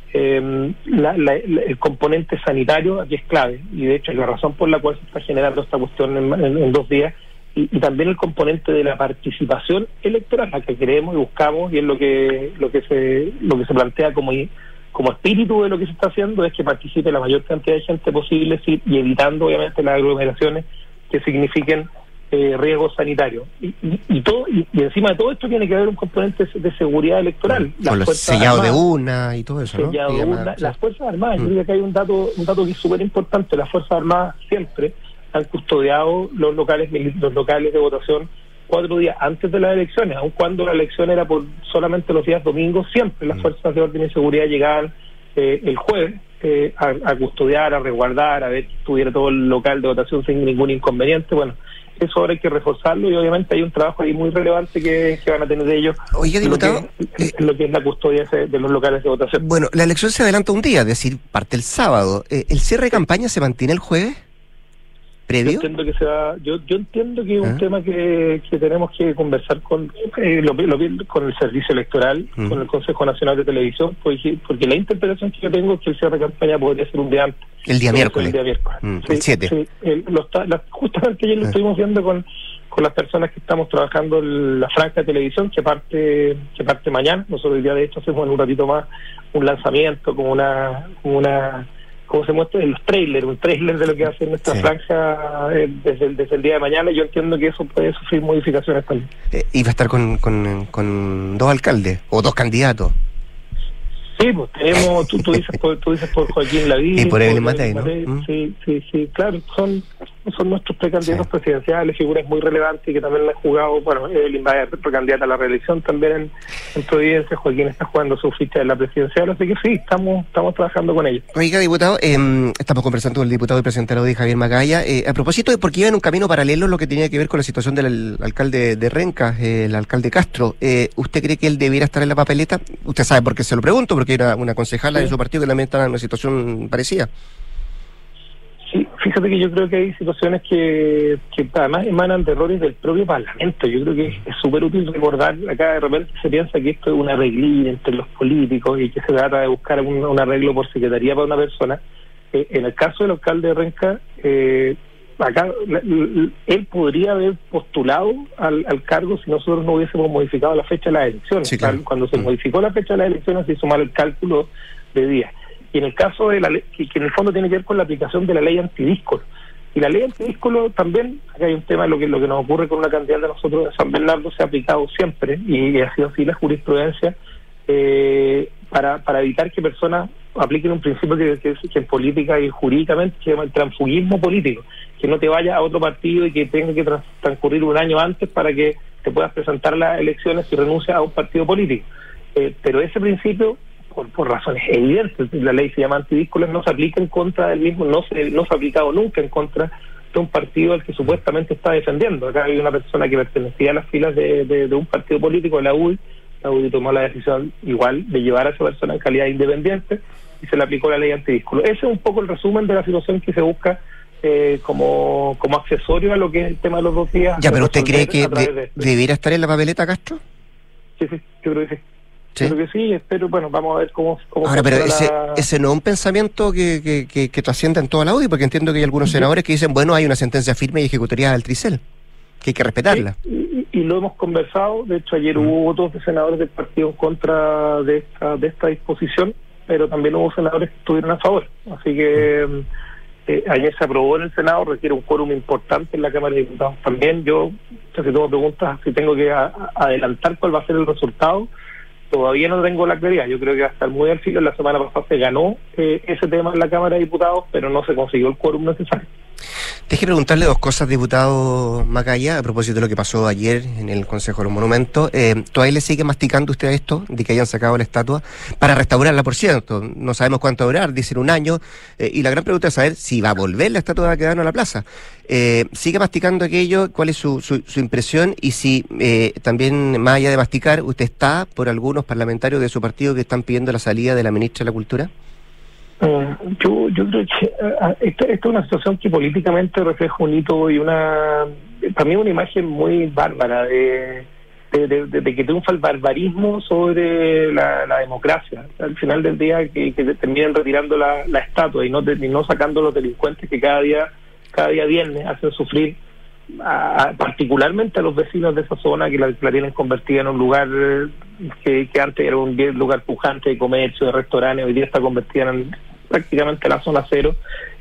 El componente sanitario aquí es clave, y de hecho es la razón por la cual se está generando esta cuestión en 2 días, y también el componente de la participación electoral, la que queremos y buscamos, y es lo que se plantea como espíritu de lo que se está haciendo, es que participe la mayor cantidad de gente posible, sí, y evitando obviamente las aglomeraciones que signifiquen riesgos sanitarios, y encima de todo esto tiene que haber un componente de seguridad electoral, con los sellados de urna y todo eso, ¿no? Las Fuerzas Armadas. Yo creo que hay un dato que es súper importante. Las Fuerzas Armadas siempre han custodiado los locales de votación 4 días antes de las elecciones, aun cuando la elección era por solamente los días domingos. Siempre las fuerzas de orden y seguridad llegaban el jueves a custodiar, a resguardar, a ver que estuviera todo el local de votación sin ningún inconveniente. Bueno, eso ahora hay que reforzarlo y obviamente hay un trabajo ahí muy relevante que van a tener ellos. Oiga, diputado, lo que es la custodia de los locales de votación. Bueno, la elección se adelanta un día, es decir, parte el sábado. ¿El cierre de campaña se mantiene el jueves? ¿Previo? Yo entiendo que es un tema que tenemos que conversar con el Servicio Electoral, con el Consejo Nacional de Televisión, porque la interpretación que yo tengo es que el cierre de campaña podría ser un día antes. El día miércoles. El día miércoles. El 7. Sí, justamente ayer lo estuvimos viendo con las personas que estamos trabajando en la franja de televisión que parte mañana. Nosotros el día de hecho hacemos en un ratito más un lanzamiento, como una como se muestra en los trailers, un trailer de lo que hace nuestra franja desde el día de mañana. Yo entiendo que eso puede sufrir modificaciones también. ¿Y va a estar con 2 alcaldes o 2 candidatos? Sí, pues tenemos, tú dices por Joaquín Lavín. Y por Evelyn Matei, ¿no? Sí, claro, son nuestros precandidatos presidenciales, figuras muy relevantes que también han jugado. Bueno, Evelyn va a ser precandidata a la reelección también en Providencia. Joaquín está jugando su ficha de la presidencial, así que sí, estamos trabajando con ellos. Oiga, diputado, estamos conversando con el diputado y presidente de la UDI, Javier Macaya, a propósito de porque iba en un camino paralelo lo que tenía que ver con la situación del alcalde de Renca, el alcalde Castro. ¿Usted cree que él debiera estar en la papeleta? Usted sabe por qué se lo pregunto, porque era una concejala de su partido que también está en una situación parecida. Sí, fíjate que yo creo que hay situaciones que además emanan de errores del propio Parlamento. Yo creo que es súper útil recordar, acá de repente se piensa que esto es una arreglín entre los políticos y que se trata de buscar un arreglo por secretaría para una persona. En el caso del alcalde de Renca, acá él podría haber postulado al cargo si nosotros no hubiésemos modificado la fecha de las elecciones. Sí, claro. Cuando se modificó la fecha de las elecciones se hizo mal el cálculo de días. Y en el caso de la ley, que en el fondo tiene que ver con la aplicación de la ley antidíscolo. Y la ley antidíscolo también, acá hay un tema, lo que nos ocurre con una candidata de nosotros de San Bernardo, se ha aplicado siempre, y ha sido así la jurisprudencia, para evitar que personas apliquen un principio que en política y jurídicamente se llama el transfugismo político, que no te vayas a otro partido y que tenga que transcurrir un año antes para que te puedas presentar las elecciones y renuncias a un partido político. Pero ese principio, por razones evidentes, la ley se llama antidíscolos, no se aplica en contra del mismo, no se ha aplicado nunca en contra de un partido al que supuestamente está defendiendo. Acá hay una persona que pertenecía a las filas de un partido político, de la UDI. La UDI tomó la decisión igual de llevar a esa persona en calidad independiente y se le aplicó la ley antidíscolos. Ese es un poco el resumen de la situación que se busca como accesorio a lo que es el tema de los 2 días. Ya, pero ¿usted cree que debiera estar en la papeleta, Castro? Sí, yo creo que sí. ¿Sí? Creo que sí, espero, bueno, vamos a ver cómo ahora, pero ese no es un pensamiento que trascienda en toda la UDI, porque entiendo que hay algunos senadores que dicen, bueno, hay una sentencia firme y ejecutoria del Tricel, que hay que respetarla. Y lo hemos conversado, de hecho ayer hubo votos de senadores del partido en contra de esta disposición, pero también hubo senadores que estuvieron a favor, así que ayer se aprobó en el Senado, requiere un quórum importante en la Cámara de Diputados también. Yo, si tú me preguntas si tengo que adelantar cuál va a ser el resultado, todavía no tengo la claridad. Yo creo que va a estar muy al filo. La semana pasada se ganó ese tema en la Cámara de Diputados, pero no se consiguió el quórum necesario. Deje preguntarle 2 cosas, diputado Macaya, a propósito de lo que pasó ayer en el Consejo de los Monumentos. ¿Todavía le sigue masticando usted esto, de que hayan sacado la estatua, para restaurarla, por cierto? No sabemos cuánto va a durar, dicen 1 año, y la gran pregunta es saber si va a volver la estatua a quedar en la plaza. ¿Sigue masticando aquello? ¿Cuál es su impresión? Y si también, más allá de masticar, ¿usted está por algunos parlamentarios de su partido que están pidiendo la salida de la ministra de la Cultura? Yo creo que esta es una situación que políticamente refleja un hito y también una imagen muy bárbara de que triunfa el barbarismo sobre la democracia. Al final del día que terminen retirando la estatua y no sacando los delincuentes que cada día viernes hacen sufrir particularmente a los vecinos de esa zona, que la tienen convertida en un lugar que antes era un lugar pujante de comercio, de restaurantes, hoy día está convertida en prácticamente la zona cero.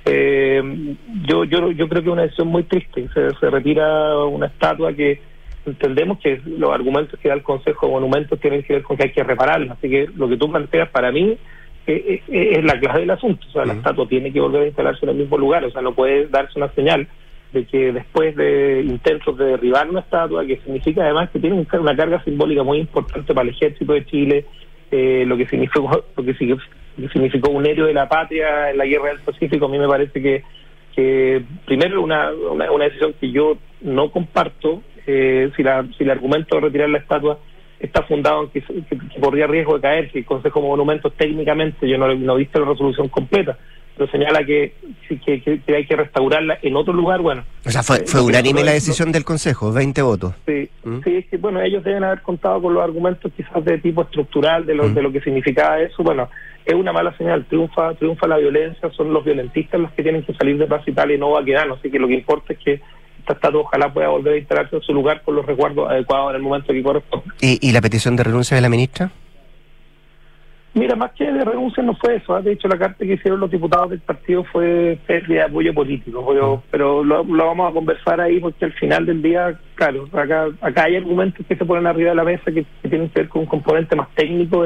Yo creo que es una decisión muy triste. Se retira una estatua que entendemos que los argumentos que da el Consejo de Monumentos tienen que ver con que hay que repararla, así que lo que tú planteas para mí es la clave del asunto. O sea, la estatua tiene que volver a instalarse en el mismo lugar, o sea, no puede darse una señal de que después de intentos de derribar una estatua, que significa además que tiene una carga simbólica muy importante para el ejército de Chile, lo que significó un héroe de la patria en la guerra del Pacífico, a mí me parece que primero una decisión que yo no comparto. Si el argumento de retirar la estatua está fundado en que corría riesgo de caer, si el Consejo de Monumentos técnicamente, yo no he visto la resolución completa, pero señala que hay que restaurarla en otro lugar, bueno. O sea, fue unánime la decisión del Consejo, 20 votos. Sí, sí, es que bueno, ellos deben haber contado con los argumentos quizás de tipo estructural de lo que significaba eso. Bueno, es una mala señal, triunfa la violencia, son los violentistas los que tienen que salir de Plaza Italia y no Baquedano, así que lo que importa es que esta estatua ojalá pueda volver a instalarse en su lugar con los resguardos adecuados en el momento que corresponde. ¿Y la petición de renuncia de la ministra? Mira, más que de renuncia no fue eso. De hecho, la carta que hicieron los diputados del partido fue de apoyo político, pero lo vamos a conversar ahí, porque al final del día, claro, acá hay argumentos que se ponen arriba de la mesa que tienen que ver con un componente más técnico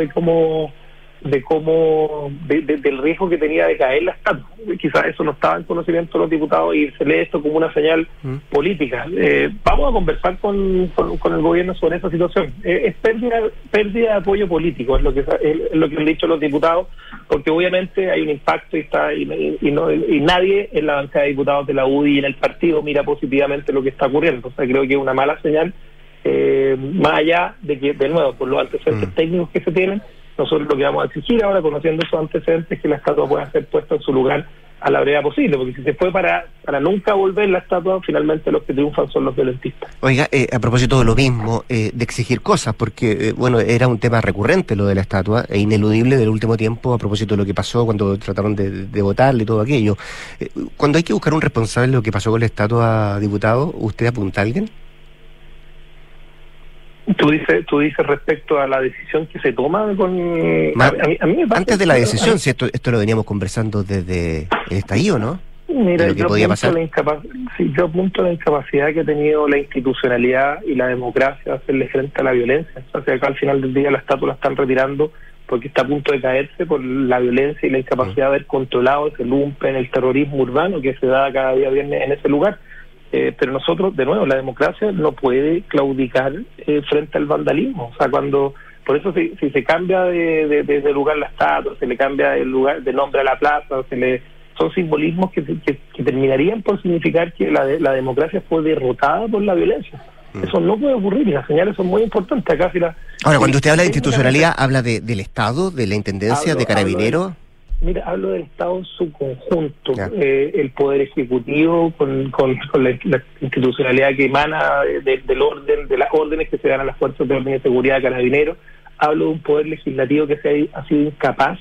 del riesgo que tenía de caer la estatua. Quizás eso no estaba en conocimiento de los diputados y se lee esto como una señal política. Vamos a conversar con el gobierno sobre esa situación. Es pérdida de apoyo político, es lo que han dicho los diputados, porque obviamente hay un impacto y nadie en la bancada de diputados de la UDI y en el partido mira positivamente lo que está ocurriendo. O sea, creo que es una mala señal, más allá de que, de nuevo, por los antecedentes técnicos que se tienen, nosotros lo que vamos a exigir ahora, conociendo esos antecedentes, es que la estatua pueda ser puesta en su lugar a la brevedad posible, porque si se fue para nunca volver la estatua, finalmente los que triunfan son los violentistas. Oiga, a propósito de lo mismo, de exigir cosas, porque bueno, era un tema recurrente lo de la estatua, e ineludible del último tiempo, a propósito de lo que pasó cuando trataron de votarle y todo aquello. Cuando hay que buscar un responsable de lo que pasó con la estatua, diputado, ¿usted apunta a alguien? Tú dices respecto a la decisión que se toma con... A mí me parece antes de la decisión, si esto lo veníamos conversando desde el estallido, ¿no? Mira, yo apunto a la incapacidad que ha tenido la institucionalidad y la democracia de hacerle frente a la violencia. O sea, acá al final del día la estatua la están retirando porque está a punto de caerse por la violencia y la incapacidad de haber controlado ese lumpen, el terrorismo urbano que se da cada día viernes en ese lugar. Pero nosotros, de nuevo, la democracia no puede claudicar frente al vandalismo. O sea, por eso si se cambia de lugar la estatua, se le cambia el lugar de nombre a la plaza, son simbolismos que terminarían por significar que la democracia fue derrotada por la violencia. Eso no puede ocurrir y las señales son muy importantes. Acá ahora, cuando usted habla de institucionalidad, ¿habla del Estado, de la Intendencia, de Carabineros? Mira, hablo del Estado en su conjunto, el Poder Ejecutivo con la institucionalidad que emana del orden, de las órdenes que se dan a las fuerzas de orden y seguridad de Carabineros. Hablo de un Poder Legislativo que ha sido incapaz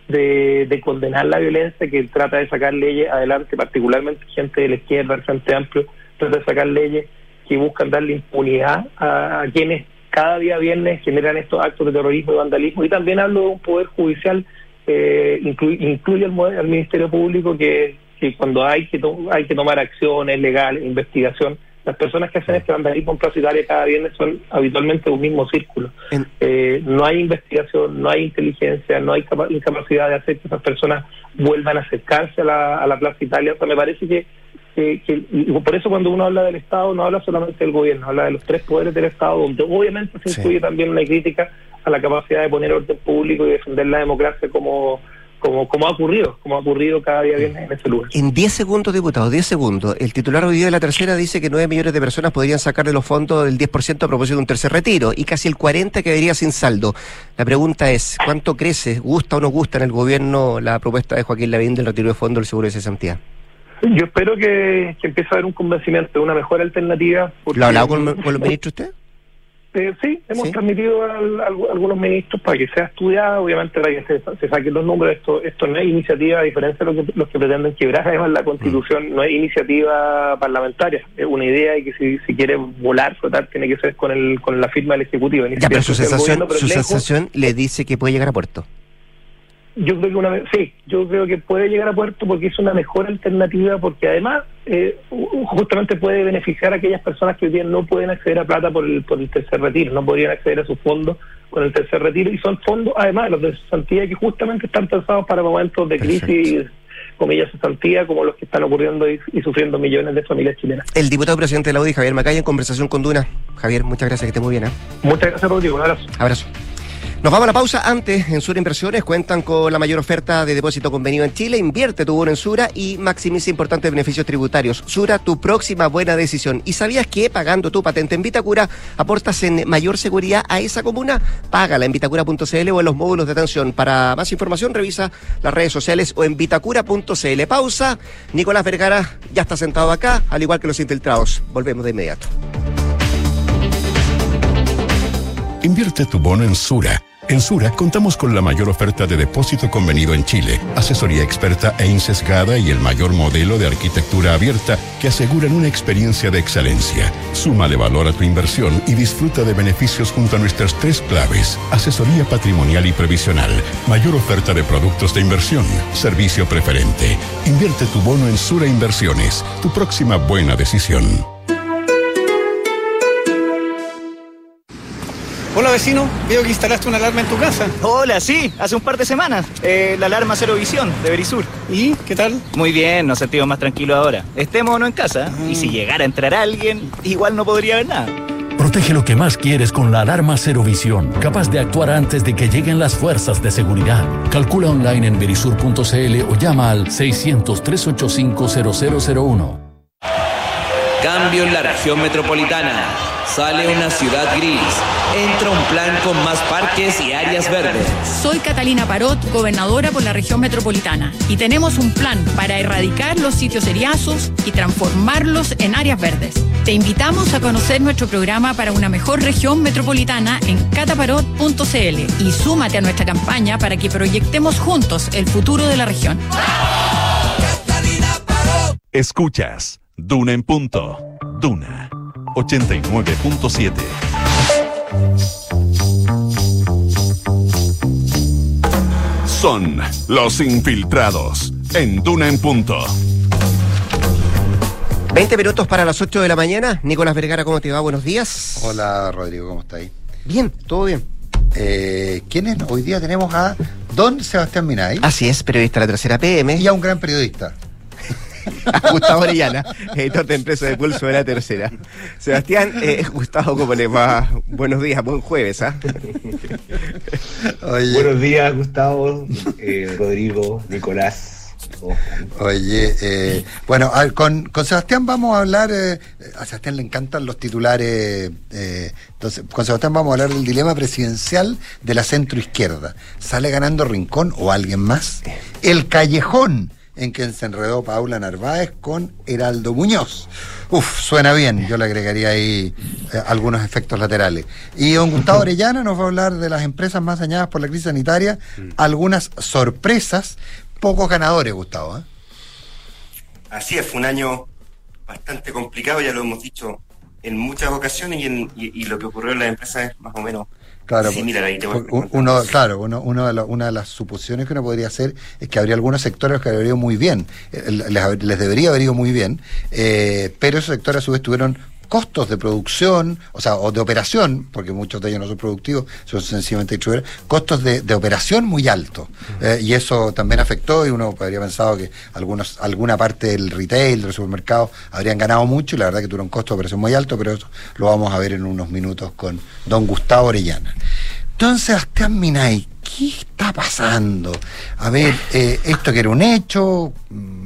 de condenar la violencia, que trata de sacar leyes adelante, particularmente gente de la izquierda, el Frente Amplio, trata de sacar leyes que buscan darle impunidad a quienes cada día viernes generan estos actos de terrorismo y vandalismo. Y también hablo de un Poder Judicial, incluye al Ministerio Público, que cuando hay que tomar acciones legales, investigación, las personas que hacen este vandalismo en Plaza Italia cada viernes son habitualmente un mismo círculo. No hay investigación, no hay inteligencia, no hay incapacidad de hacer que esas personas vuelvan a acercarse a la Plaza Italia. O sea, me parece que y por eso cuando uno habla del Estado no habla solamente del gobierno, habla de los tres poderes del Estado, donde obviamente se incluye también una crítica a la capacidad de poner orden público y defender la democracia como ha ocurrido cada día viernes en ese lugar. En 10 segundos, diputado, 10 segundos. El titular hoy día de La Tercera dice que 9 millones de personas podrían sacar de los fondos el 10% a propósito de un tercer retiro y casi el 40% quedaría sin saldo. La pregunta es, ¿cuánto crece, gusta o no gusta en el gobierno la propuesta de Joaquín Lavín del retiro de fondo del seguro de cesantía? Yo espero que empiece a haber un convencimiento de una mejor alternativa. ¿Lo ha hablado con los ministros usted? Sí, hemos transmitido a algunos ministros para que sea estudiado, obviamente para que se saquen los números. Esto no es iniciativa, a diferencia de los que pretenden quebrar además la Constitución, no es iniciativa parlamentaria, es una idea y que si quiere volar, flotar, tiene que ser con la firma del Ejecutivo. Ya, pero su sensación le dice que puede llegar a puerto. Yo creo que puede llegar a puerto porque es una mejor alternativa, porque además justamente puede beneficiar a aquellas personas que hoy día no pueden acceder a plata por el tercer retiro, no podrían acceder a sus fondos con el tercer retiro, y son fondos además los de cesantía que justamente están pensados para momentos de crisis comillas, cesantía, como los que están ocurriendo y sufriendo millones de familias chilenas. El diputado presidente de la UDI, Javier Macaya, en conversación con Duna. Javier, muchas gracias, que esté muy bien. Muchas gracias, Rodrigo. Un abrazo. Abrazo. Nos vamos a la pausa. Antes, en Sura Inversiones cuentan con la mayor oferta de depósito convenido en Chile. Invierte tu bono en Sura y maximiza importantes beneficios tributarios. Sura, tu próxima buena decisión. ¿Y sabías que pagando tu patente en Vitacura aportas en mayor seguridad a esa comuna? Págala en vitacura.cl o en los módulos de atención. Para más información, revisa las redes sociales o en vitacura.cl. Pausa. Nicolás Vergara ya está sentado acá, al igual que los infiltrados. Volvemos de inmediato. Invierte tu bono en Sura. En Sura contamos con la mayor oferta de depósito convenido en Chile, asesoría experta e insesgada y el mayor modelo de arquitectura abierta que aseguran una experiencia de excelencia. Súmale valor a tu inversión y disfruta de beneficios junto a nuestras 3 claves: asesoría patrimonial y previsional, mayor oferta de productos de inversión, servicio preferente. Invierte tu bono en Sura Inversiones, tu próxima buena decisión. Hola vecino, veo que instalaste una alarma en tu casa. Hola, sí, hace un par de semanas. La alarma Cero Visión de Verisur. ¿Y qué tal? Muy bien, nos sentimos más tranquilos ahora. Estemos o no en casa, y si llegara a entrar alguien, igual no podría ver nada. Protege lo que más quieres con la alarma Cero Visión, capaz de actuar antes de que lleguen las fuerzas de seguridad. Calcula online en verisur.cl o llama al 600-385-0001. Cambio en la región metropolitana. Sale una ciudad gris. Entra un plan con más parques y áreas verdes. Soy Catalina Parot, gobernadora por la región metropolitana. Y tenemos un plan para erradicar los sitios eriazos y transformarlos en áreas verdes. Te invitamos a conocer nuestro programa para una mejor región metropolitana en cataparot.cl y súmate a nuestra campaña para que proyectemos juntos el futuro de la región. Escuchas Duna en punto. Duna 89.7. Son los infiltrados en Duna en punto. 20 minutos para las 8 de la mañana. Nicolás Vergara, ¿cómo te va? Buenos días. Hola, Rodrigo, ¿cómo está ahí? Bien, todo bien. ¿Quién es? Hoy día tenemos a don Sebastián Minay. Así es, periodista de la Tercera PM. Y a un gran periodista. Gustavo Orellana, editor de Empresa de Pulso de la Tercera. Sebastián, Gustavo, ¿cómo le va? Buenos días, buen jueves, ¿ah? Oye. Buenos días, Gustavo, Rodrigo, Nicolás. Oye, bueno, con Sebastián vamos a hablar, a Sebastián le encantan los titulares, entonces con Sebastián vamos a hablar del dilema presidencial de la centroizquierda. ¿Sale ganando Rincón o alguien más? El callejón en que se enredó Paula Narváez con Heraldo Muñoz. Suena bien, yo le agregaría ahí algunos efectos laterales. Y don Gustavo Orellana nos va a hablar de las empresas más dañadas por la crisis sanitaria, algunas sorpresas, pocos ganadores, Gustavo, ¿eh? Así es, fue un año bastante complicado, ya lo hemos dicho en muchas ocasiones, y lo que ocurrió en las empresas es más o menos similar. Ahí te voy una de las suposiciones que uno podría hacer es que habría algunos sectores que habría ido muy bien, les debería haber ido muy bien, pero esos sectores a su vez tuvieron costos de producción, o de operación, porque muchos de ellos no son productivos, son sencillamente distribuidores, costos de operación muy altos. Y eso también afectó, y uno habría pensado que alguna parte del retail, del supermercado, habrían ganado mucho, y la verdad que tuvieron costos de operación muy altos, pero eso lo vamos a ver en unos minutos con don Gustavo Orellana. Entonces, Sebastián Minay, ¿qué está pasando? A ver, esto que era un hecho,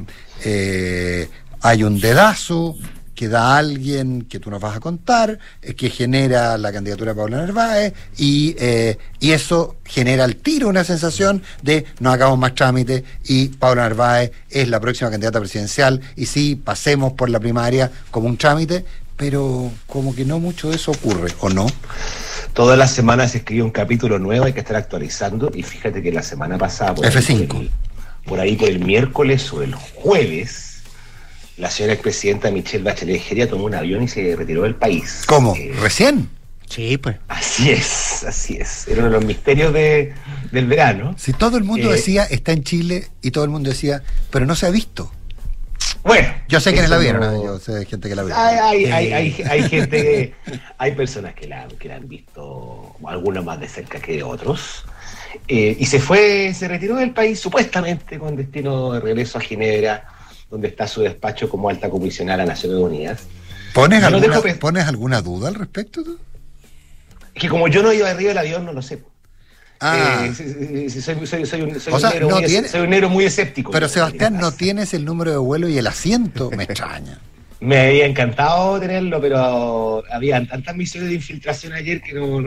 hay un dedazo que da alguien que tú nos vas a contar, que genera la candidatura de Paula Narváez, y eso genera al tiro una sensación de no hagamos más trámite y Paula Narváez es la próxima candidata presidencial, y sí, pasemos por la primaria como un trámite, pero como que no mucho de eso ocurre, ¿o no? Todas las semanas se escribe un capítulo nuevo, hay que estar actualizando, y fíjate que la semana pasada, F5. Por ahí por el miércoles o el jueves, la señora expresidenta Michelle Bachelet Geria tomó un avión y se retiró del país. ¿Cómo? ¿Recién? Sí, pues. Así es. Era uno de los misterios del verano. Si todo el mundo decía, está en Chile, y todo el mundo decía, pero no se ha visto. Bueno. Yo sé quiénes la vieron, ¿no? Yo sé gente que la vio. Hay gente, hay personas que la han visto, algunos más de cerca que otros. Y se retiró del país supuestamente con destino de regreso a Ginebra, donde está su despacho como alta comisionada a Naciones Unidas. ¿Pones alguna duda al respecto tú? Es que como yo no he ido arriba del avión, no lo sé. Soy un negro muy escéptico. Pero Sebastián, no tienes el número de vuelo y el asiento, me extraña. Me había encantado tenerlo, pero había tantas misiones de infiltración ayer que no.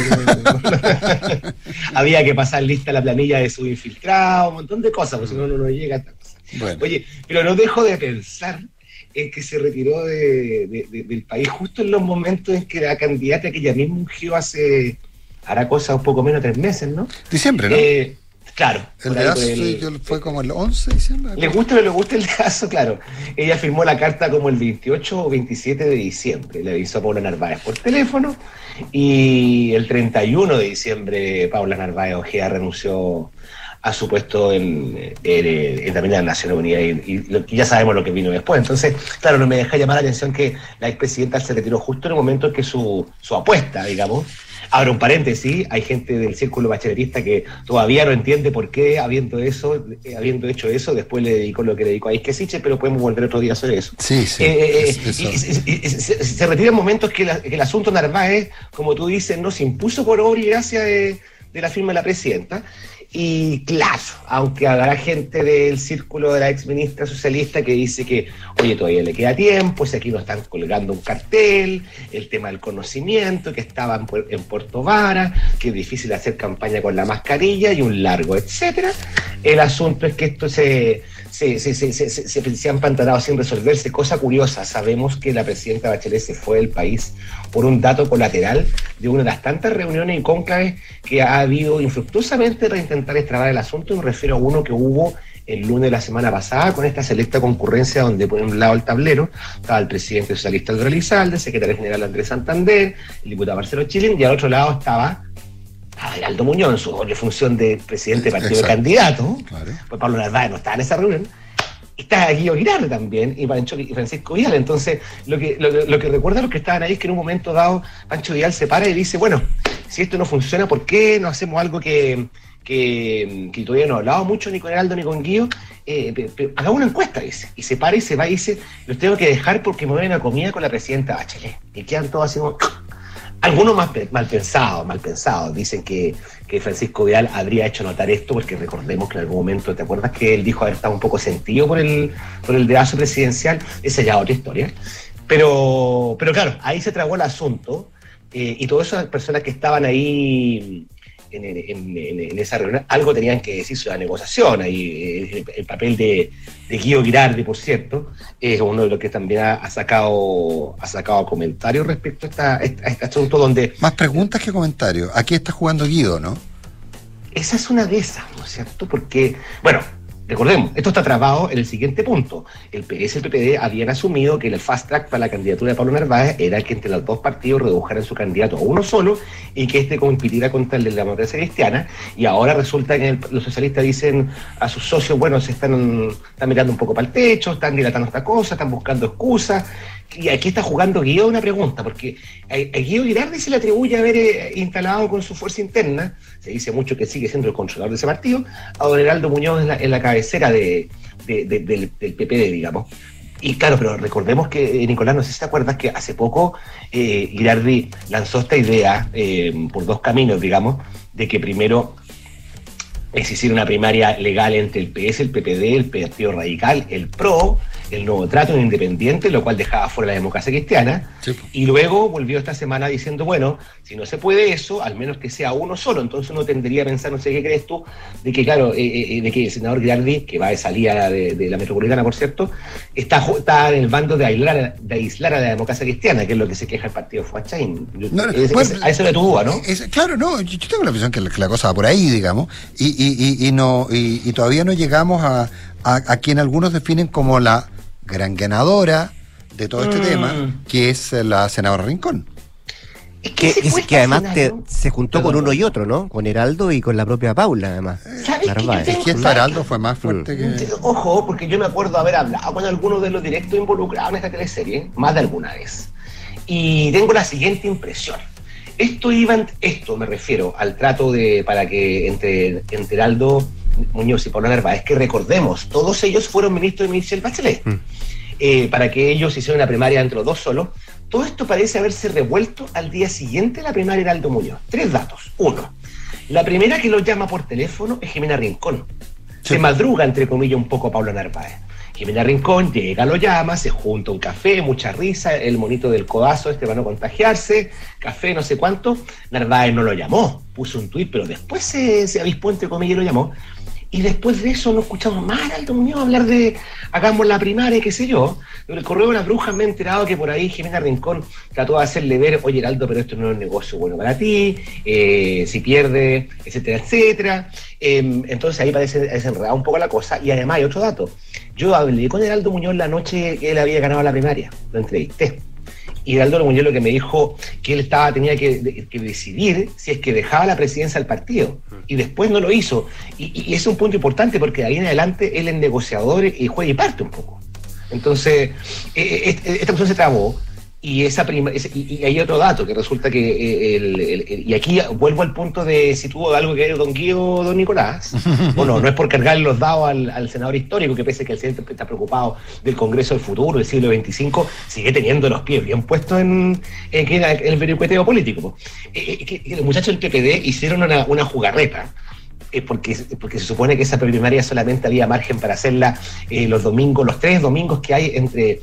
Había que pasar lista la planilla de subinfiltrado, un montón de cosas, porque si no, no llega a esta cosa. Bueno. Oye, pero no dejo de pensar en que se retiró del país justo en los momentos en que la candidata que ella misma ungió hará cosa un poco menos de 3 meses, ¿no? Diciembre, ¿no? Claro. El dedazo fue como el 11 de diciembre. Le gusta o le gusta el dedazo, claro. Ella firmó la carta como el 28 o 27 de diciembre. Le avisó a Paula Narváez por teléfono. Y el 31 de diciembre Paula Narváez Ojeda renunció a su puesto en también la Naciones Unidas. Y ya sabemos lo que vino después. Entonces, claro, no me deja llamar la atención que la expresidenta se retiró justo en el momento en que su apuesta, digamos. Ahora, un paréntesis, hay gente del círculo bacheletista que todavía no entiende por qué, habiendo hecho eso, después le dedicó lo que le dedicó a Isquesiche, pero podemos volver otro día sobre eso. Sí. Se retira en momentos que el asunto Narváez, como tú dices, no se impuso por obra y gracia de la firma de la presidenta. Y claro, aunque habrá gente del círculo de la exministra socialista que dice que, oye, todavía le queda tiempo, si aquí nos están colgando un cartel, el tema del conocimiento, que estaban en Puerto Vara, que es difícil hacer campaña con la mascarilla y un largo, etcétera. El asunto es que esto se han empantanado sin resolverse. Cosa curiosa, sabemos que la presidenta Bachelet se fue del país por un dato colateral de una de las tantas reuniones y cónclaves que ha habido infructuosamente para intentar extrabar el asunto. Me refiero a uno que hubo el lunes de la semana pasada con esta selecta concurrencia donde por un lado del tablero estaba el presidente socialista Álvaro Elizalde, el secretario general Andrés Santander, el diputado Marcelo Chilin, y al otro lado estaba Heraldo Muñoz en su doble función de presidente de partido de candidato. Claro. Pues Pablo Narváez no estaba en esa reunión. Está Guido Girardi también y Francisco Vidal. Entonces, lo que recuerda los que estaban ahí es que en un momento dado Pancho Vidal se para y dice, bueno, si esto no funciona, ¿por qué no hacemos algo que todavía no he hablado mucho ni con Heraldo ni con Guido? Hagamos una encuesta, dice. Y se para y se va y dice, los tengo que dejar porque me voy a una comida con la presidenta Bachelet. Y quedan todos así como... Algunos mal pensados, dicen que Francisco Vidal habría hecho notar esto, porque recordemos que en algún momento, ¿te acuerdas que él dijo haber estado un poco sentido por el dedazo presidencial? Esa ya es otra historia. Pero claro, ahí se tragó el asunto, y todas esas personas que estaban ahí en esa reunión, algo tenían que decir sobre la negociación. Ahí el papel de Guido Girardi, por cierto, es uno de los que también ha sacado comentarios respecto a este asunto donde... Más preguntas que comentarios. Aquí está jugando Guido, ¿no? Esa es una de esas, ¿no es cierto? Porque, bueno, recordemos, esto está trabado en el siguiente punto. El PS y el PPD habían asumido que el fast track para la candidatura de Pablo Narváez era que entre los dos partidos redujeran su candidato a uno solo y que este compitiera contra el de la democracia cristiana, y ahora resulta que los socialistas dicen a sus socios, bueno, están mirando un poco para el techo, están dilatando esta cosa, están buscando excusas. Y aquí está jugando Guido una pregunta, porque a Guido Girardi se le atribuye haber instalado con su fuerza interna, se dice mucho que sigue siendo el controlador de ese partido, a don Heraldo Muñoz en la cabecera del PPD, digamos. Y claro, pero recordemos que, Nicolás, no sé si te acuerdas que hace poco Girardi lanzó esta idea por dos caminos, digamos, de que primero existiera una primaria legal entre el PS, el PPD, el Partido Radical, el PRO, el Nuevo Trato, un independiente, lo cual dejaba fuera la democracia cristiana, sí. Y luego volvió esta semana diciendo, bueno, si no se puede eso, al menos que sea uno solo. Entonces uno tendría a pensar, no sé qué crees tú, de que claro, de que el senador Girardi, que va de salida de la metropolitana, por cierto, está en el bando de aislar a la democracia cristiana, que es lo que se queja el partido Fuachain. A eso le tu duda, ¿no? Claro, no, yo tengo la impresión que la cosa va por ahí, digamos, y todavía no llegamos a quien algunos definen como la gran ganadora de todo este tema, que es la senadora Rincón. Es que además se juntó con uno y otro, ¿no? Con Heraldo y con la propia Paula, además. Es que Heraldo fue más fuerte que... Ojo, porque yo me acuerdo haber hablado con algunos de los directos involucrados en esta teleserie, más de alguna vez. Y tengo la siguiente impresión. Esto me refiero al trato para que entre Heraldo Muñoz y Paula Narváez, que recordemos, todos ellos fueron ministros de Michelle Bachelet, para que ellos hicieran la primaria entre los dos solos. Todo esto parece haberse revuelto al día siguiente de la primaria Heraldo Muñoz. 3 datos. 1, la primera que lo llama por teléfono es Jimena Rincón. Se madruga, entre comillas, un poco Paula Narváez. Jimena Rincón llega, lo llama, se junta un café, mucha risa, el monito del codazo para no contagiarse, café, no sé cuánto. Narváez no lo llamó, puso un tuit, pero después se avispó, entre comillas, y lo llamó. Y después de eso no escuchamos más a Heraldo Muñoz hablar de hagamos la primaria, qué sé yo. En el correo de las brujas me he enterado que por ahí Jimena Rincón trató de hacerle ver, oye Heraldo, pero esto no es un negocio bueno para ti, si pierde, etcétera, etcétera. Entonces ahí parece desenredada un poco la cosa. Y además hay otro dato. Yo hablé con Heraldo Muñoz la noche que él había ganado la primaria, lo entrevisté. Y Heraldo Muñoz lo que me dijo que él tenía que decidir si es que dejaba la presidencia del partido, y después no lo hizo, y es un punto importante porque de ahí en adelante él es negociador y juega y parte un poco. Entonces esta cuestión se trabó, y y hay otro dato que resulta que y aquí vuelvo al punto de si tuvo algo que ver don Guido o don Nicolás. Bueno, no es por cargarle los dados al senador histórico, que pese que el presidente está preocupado del Congreso del futuro, del siglo XXV, sigue teniendo los pies bien puestos en el vericueteo político. Que los muchachos del PPD hicieron una jugarreta. Porque se supone que esa primaria solamente había margen para hacerla los 3 domingos que hay entre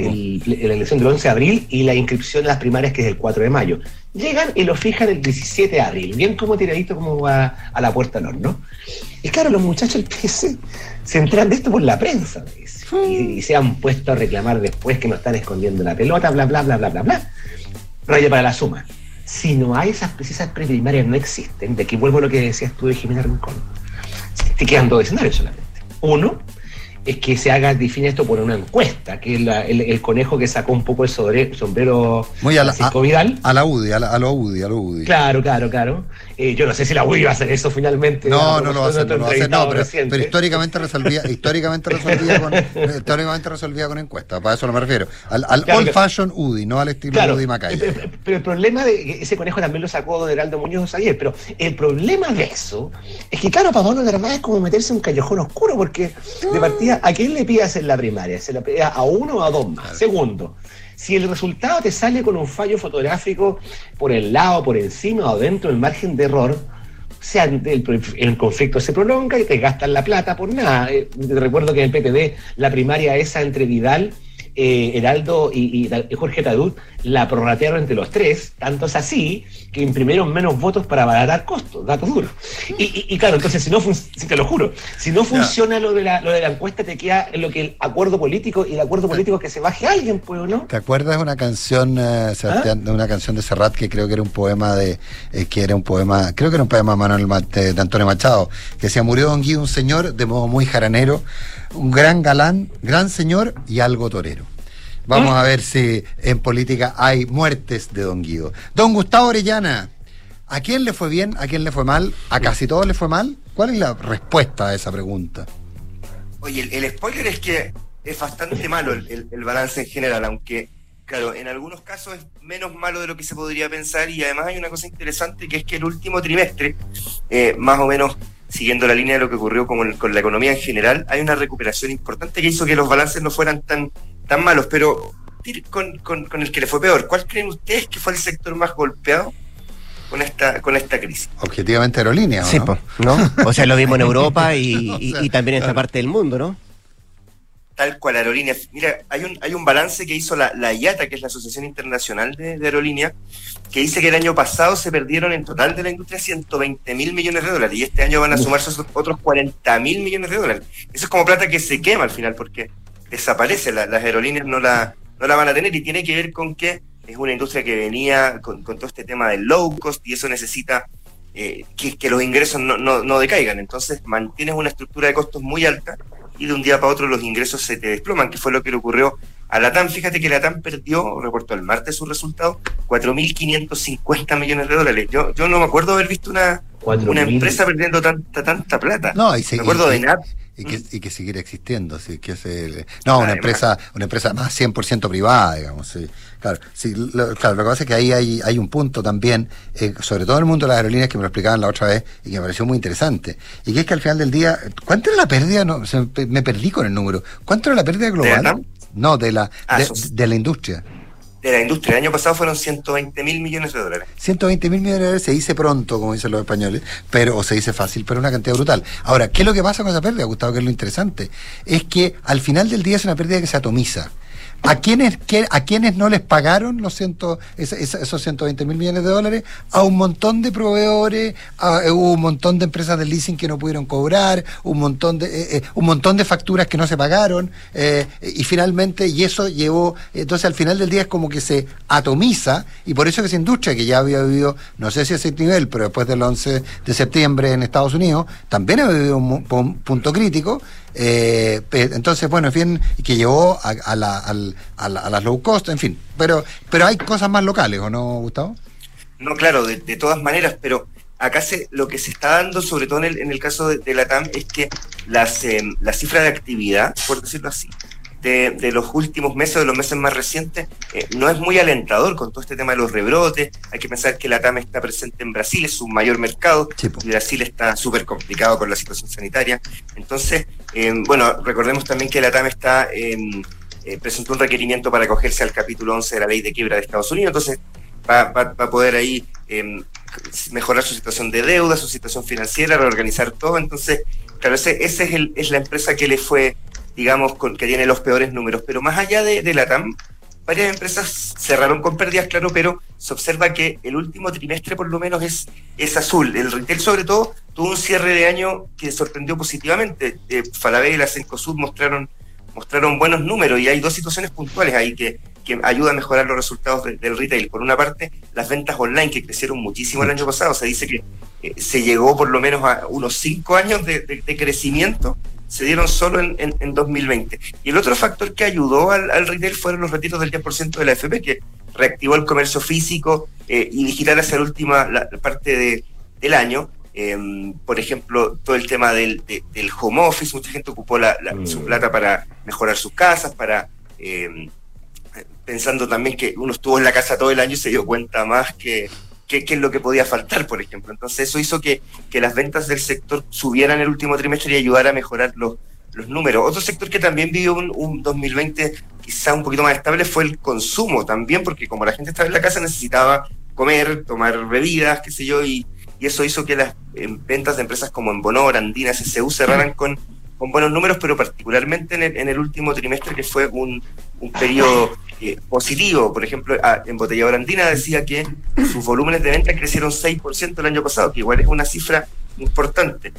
la elección del 11 de abril y la inscripción de las primarias, que es el 4 de mayo. Llegan y lo fijan el 17 de abril, bien como tiradito como va a la puerta del horno. Y claro, los muchachos del PS se enteran de esto por la prensa, y se han puesto a reclamar después que nos están escondiendo la pelota, bla, bla, bla, bla, bla, bla. Raya para la suma. Si no hay esas preprimarias, no existen. De aquí vuelvo a lo que decías tú de Jimena Rincón. Te quedan 2 escenarios solamente. Uno es que se define esto por una encuesta, que es el conejo que sacó un poco el sombrero muy Francisco Vidal. A la UDI, a lo UDI. Claro. Yo no sé si la UDI va a hacer eso finalmente. No lo va a hacer, pero históricamente resolvía con encuesta, para eso no me refiero. Al old fashion UDI, no al estilo UDI Macaya. Pero el problema de ese conejo también lo sacó don Heraldo Muñoz ayer, pero el problema de eso es que, claro, para Pablo Narváez es como meterse en un callejón oscuro, porque de partida, ¿a quién le pidas en la primaria? ¿Se la pide a 1 o a 2 más? Claro. Segundo, si el resultado te sale con un fallo fotográfico por el lado, por encima o dentro del margen de error, o sea, el conflicto se prolonga y te gastan la plata por nada. Recuerdo que en el PPD la primaria esa entre Vidal, Heraldo y Jorge Tadut la prorratearon entre los 3, tanto es así que imprimieron menos votos para abaratar costos, datos duros. Y claro, entonces si te lo juro, si no funciona lo de la encuesta, te queda lo que el acuerdo político, y el acuerdo político es que se baje alguien, pues, ¿no? ¿Te acuerdas de una canción, Sebastián, de una canción de Serrat, que creo que era un poema de Antonio Machado, que decía: murió don Guido, un señor de modo muy jaranero, un gran galán, gran señor y algo torero. Vamos a ver si en política hay muertes de don Guido. Don Gustavo Orellana, ¿a quién le fue bien? ¿A quién le fue mal? ¿A casi todos le fue mal? ¿Cuál es la respuesta a esa pregunta? Oye, el spoiler es que es bastante malo el balance en general, aunque, claro, en algunos casos es menos malo de lo que se podría pensar, y además hay una cosa interesante, que es que el último trimestre, más o menos siguiendo la línea de lo que ocurrió con la economía en general, hay una recuperación importante que hizo que los balances no fueran tan malos, pero con el que le fue peor, ¿cuál creen ustedes que fue el sector más golpeado con esta crisis? Objetivamente aerolíneas, sí, ¿no? ¿no? O sea, lo vimos en Europa y también en esta parte del mundo, ¿no? Tal cual, aerolíneas. Mira, hay un balance que hizo la IATA, que es la Asociación Internacional de Aerolíneas, que dice que el año pasado se perdieron en total de la industria 120.000 millones de dólares, y este año van a sumarse otros 40.000 millones de dólares. Eso es como plata que se quema al final, porque desaparece, las aerolíneas no la van a tener, y tiene que ver con que es una industria que venía con todo este tema del low cost, y eso necesita que los ingresos no decaigan. Entonces mantienes una estructura de costos muy alta, y de un día para otro los ingresos se te desploman, que fue lo que le ocurrió A LATAM, fíjate que LATAM reportó el martes su resultado, 4.550 millones de dólares. Yo no me acuerdo haber visto una empresa perdiendo tanta plata. No, me acuerdo de NAP. Y que siguiera existiendo, sí, que es una empresa más 100% privada, digamos, sí. Claro, lo que pasa es que ahí hay un punto también, sobre todo en el mundo de las aerolíneas, que me lo explicaban la otra vez y que me pareció muy interesante, y que es que al final del día, ¿cuánto era la pérdida? No, me perdí con el número. ¿Cuánto era la pérdida global? No, de la industria. De la industria. El año pasado fueron 120.000 millones de dólares. 120.000 millones de dólares se dice pronto, como dicen los españoles, o se dice fácil, pero una cantidad brutal. Ahora, ¿qué es lo que pasa con esa pérdida, Gustavo? Que es lo interesante. Es que al final del día es una pérdida que se atomiza. ¿A quiénes no les pagaron esos 120.000 millones de dólares? A un montón de proveedores, hubo un montón de empresas de leasing que no pudieron cobrar, un montón de facturas que no se pagaron, y finalmente, y eso llevó, entonces al final del día es como que se atomiza, y por eso que esa industria que ya había vivido, no sé si a ese nivel, pero después del 11 de septiembre en Estados Unidos, también había vivido un punto crítico. Entonces, bueno, en fin, que llevó a las low cost, en fin, pero hay cosas más locales, ¿o no, Gustavo? No, claro, de todas maneras, pero acá lo que se está dando, sobre todo en el caso de LATAM, es que la cifra de actividad, por decirlo así, de los últimos meses, de los meses más recientes, no es muy alentador con todo este tema de los rebrotes. Hay que pensar que LATAM está presente en Brasil, es su mayor mercado, y Brasil está súper complicado con la situación sanitaria. Entonces, recordemos también que LATAM presentó un requerimiento para acogerse al capítulo 11 de la ley de quiebra de Estados Unidos, entonces va a poder ahí mejorar su situación de deuda, su situación financiera, reorganizar todo. Entonces, claro, ese es la empresa que le fue, digamos, que tiene los peores números. Pero más allá de LATAM, varias empresas cerraron con pérdidas, claro, pero se observa que el último trimestre por lo menos es azul. El retail, sobre todo, tuvo un cierre de año que sorprendió positivamente. Falabella y Cencosud mostraron buenos números, y hay dos situaciones puntuales ahí que ayudan a mejorar los resultados del retail. Por una parte, las ventas online, que crecieron muchísimo el año pasado. Se dice que se llegó por lo menos a unos 5 años de crecimiento, se dieron solo en 2020. Y el otro factor que ayudó al retail fueron los retiros del 10% de la AFP, que reactivó el comercio físico y digital hacia la última parte del año. Por ejemplo, todo el tema del home office, mucha gente ocupó su plata para mejorar sus casas, pensando también que uno estuvo en la casa todo el año y se dio cuenta más que es lo que podía faltar, por ejemplo. Entonces eso hizo que las ventas del sector subieran el último trimestre y ayudara a mejorar los números. Otro sector que también vivió un 2020 quizá un poquito más estable fue el consumo también, porque como la gente estaba en la casa necesitaba comer, tomar bebidas, qué sé yo, y eso hizo que las ventas de empresas como Embonor, Andina, SCU cerraran con buenos números, pero particularmente en el último trimestre, que fue un periodo positivo. Por ejemplo, Embotelladora Andina decía que sus volúmenes de venta crecieron 6% el año pasado, que igual es una cifra importante.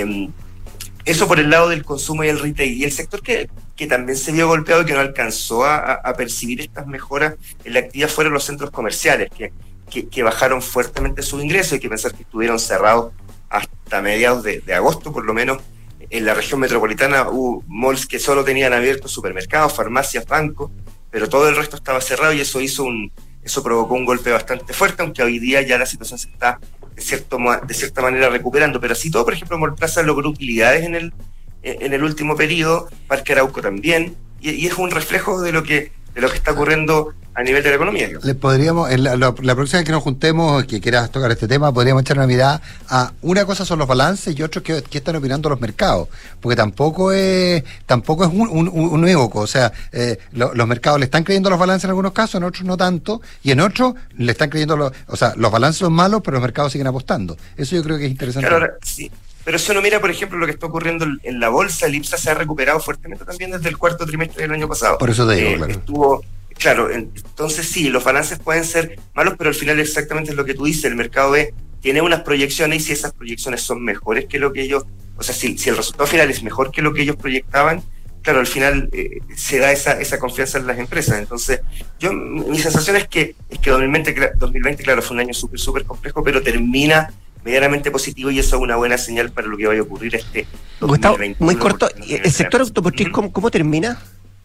Eso por el lado del consumo y el retail. Y el sector que también se vio golpeado y que no alcanzó a percibir estas mejoras en la actividad fueron los centros comerciales, que bajaron fuertemente sus ingresos. Hay que pensar que estuvieron cerrados hasta mediados de agosto, por lo menos. En la región metropolitana hubo malls que solo tenían abiertos supermercados, farmacias, bancos, pero todo el resto estaba cerrado, y eso provocó un golpe bastante fuerte, aunque hoy día ya la situación se está de cierta manera recuperando. Pero así todo, por ejemplo, Mallplaza logró utilidades en el último periodo, Parque Arauco también, y es un reflejo de lo que está ocurriendo a nivel de la economía. Le podríamos, la próxima vez que nos juntemos, que quieras tocar este tema, podríamos echar una mirada a una cosa son los balances y otro que están opinando los mercados, porque tampoco es un evoco. O sea, los mercados le están creyendo los balances en algunos casos, en otros no tanto, y en otros le están creyendo los balances son malos, pero los mercados siguen apostando. Eso yo creo que es interesante. Claro, sí. Pero si uno mira, por ejemplo, lo que está ocurriendo en la bolsa, el IPSA se ha recuperado fuertemente también desde el cuarto trimestre del año pasado. Por eso te digo, claro. Entonces sí, los balances pueden ser malos, pero al final exactamente es lo que tú dices. El mercado tiene unas proyecciones, y si esas proyecciones son mejores que lo que ellos, o sea, si el resultado final es mejor que lo que ellos proyectaban, claro, al final se da esa confianza en las empresas. Entonces, mi sensación es que 2020, claro, fue un año súper complejo, pero termina medianamente positivo, y eso es una buena señal para lo que vaya a ocurrir este 2021. Gustavo, muy corto, ¿el sector automotriz cómo termina?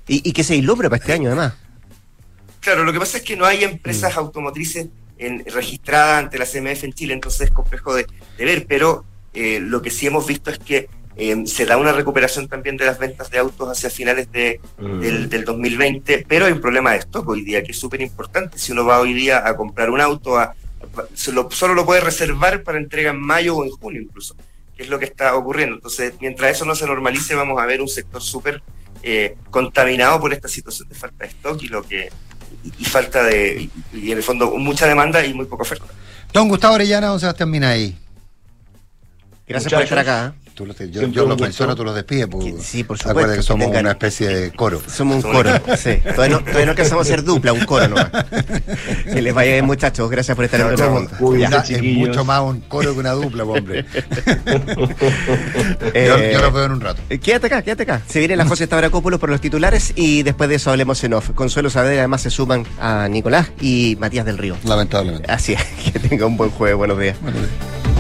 Y que se vislumbra para este año, además. Claro, lo que pasa es que no hay empresas automotrices registradas ante la CMF en Chile, entonces es complejo de ver, pero lo que sí hemos visto es que se da una recuperación también de las ventas de autos hacia finales del 2020, pero hay un problema de stock hoy día que es súper importante. Si uno va hoy día a comprar un auto, solo lo puede reservar para entrega en mayo o en junio incluso, que es lo que está ocurriendo. Entonces, mientras eso no se normalice, vamos a ver un sector súper contaminado por esta situación de falta de stock y falta y en el fondo mucha demanda y muy poca oferta. Don Gustavo Orellana, don Sebastián Minay. Gracias por estar acá. Yo los menciono, tú los despides. Sí, por supuesto. Acuérdate que somos una especie de coro. Somos un coro, sí. Todavía no alcanzamos a ser dupla, un coro nomás. Que les vaya bien, muchachos. Gracias por estar en nuestra ronda. Es mucho más un coro que una dupla, hombre. Yo los veo en un rato. Quédate acá. Se viene la José Stavrakopoulos por los titulares y después de eso hablemos en off. Consuelo Saavedra, además se suman a Nicolás y Matías del Río. Lamentablemente. Así es. Que tenga un buen jueves. Buenos días.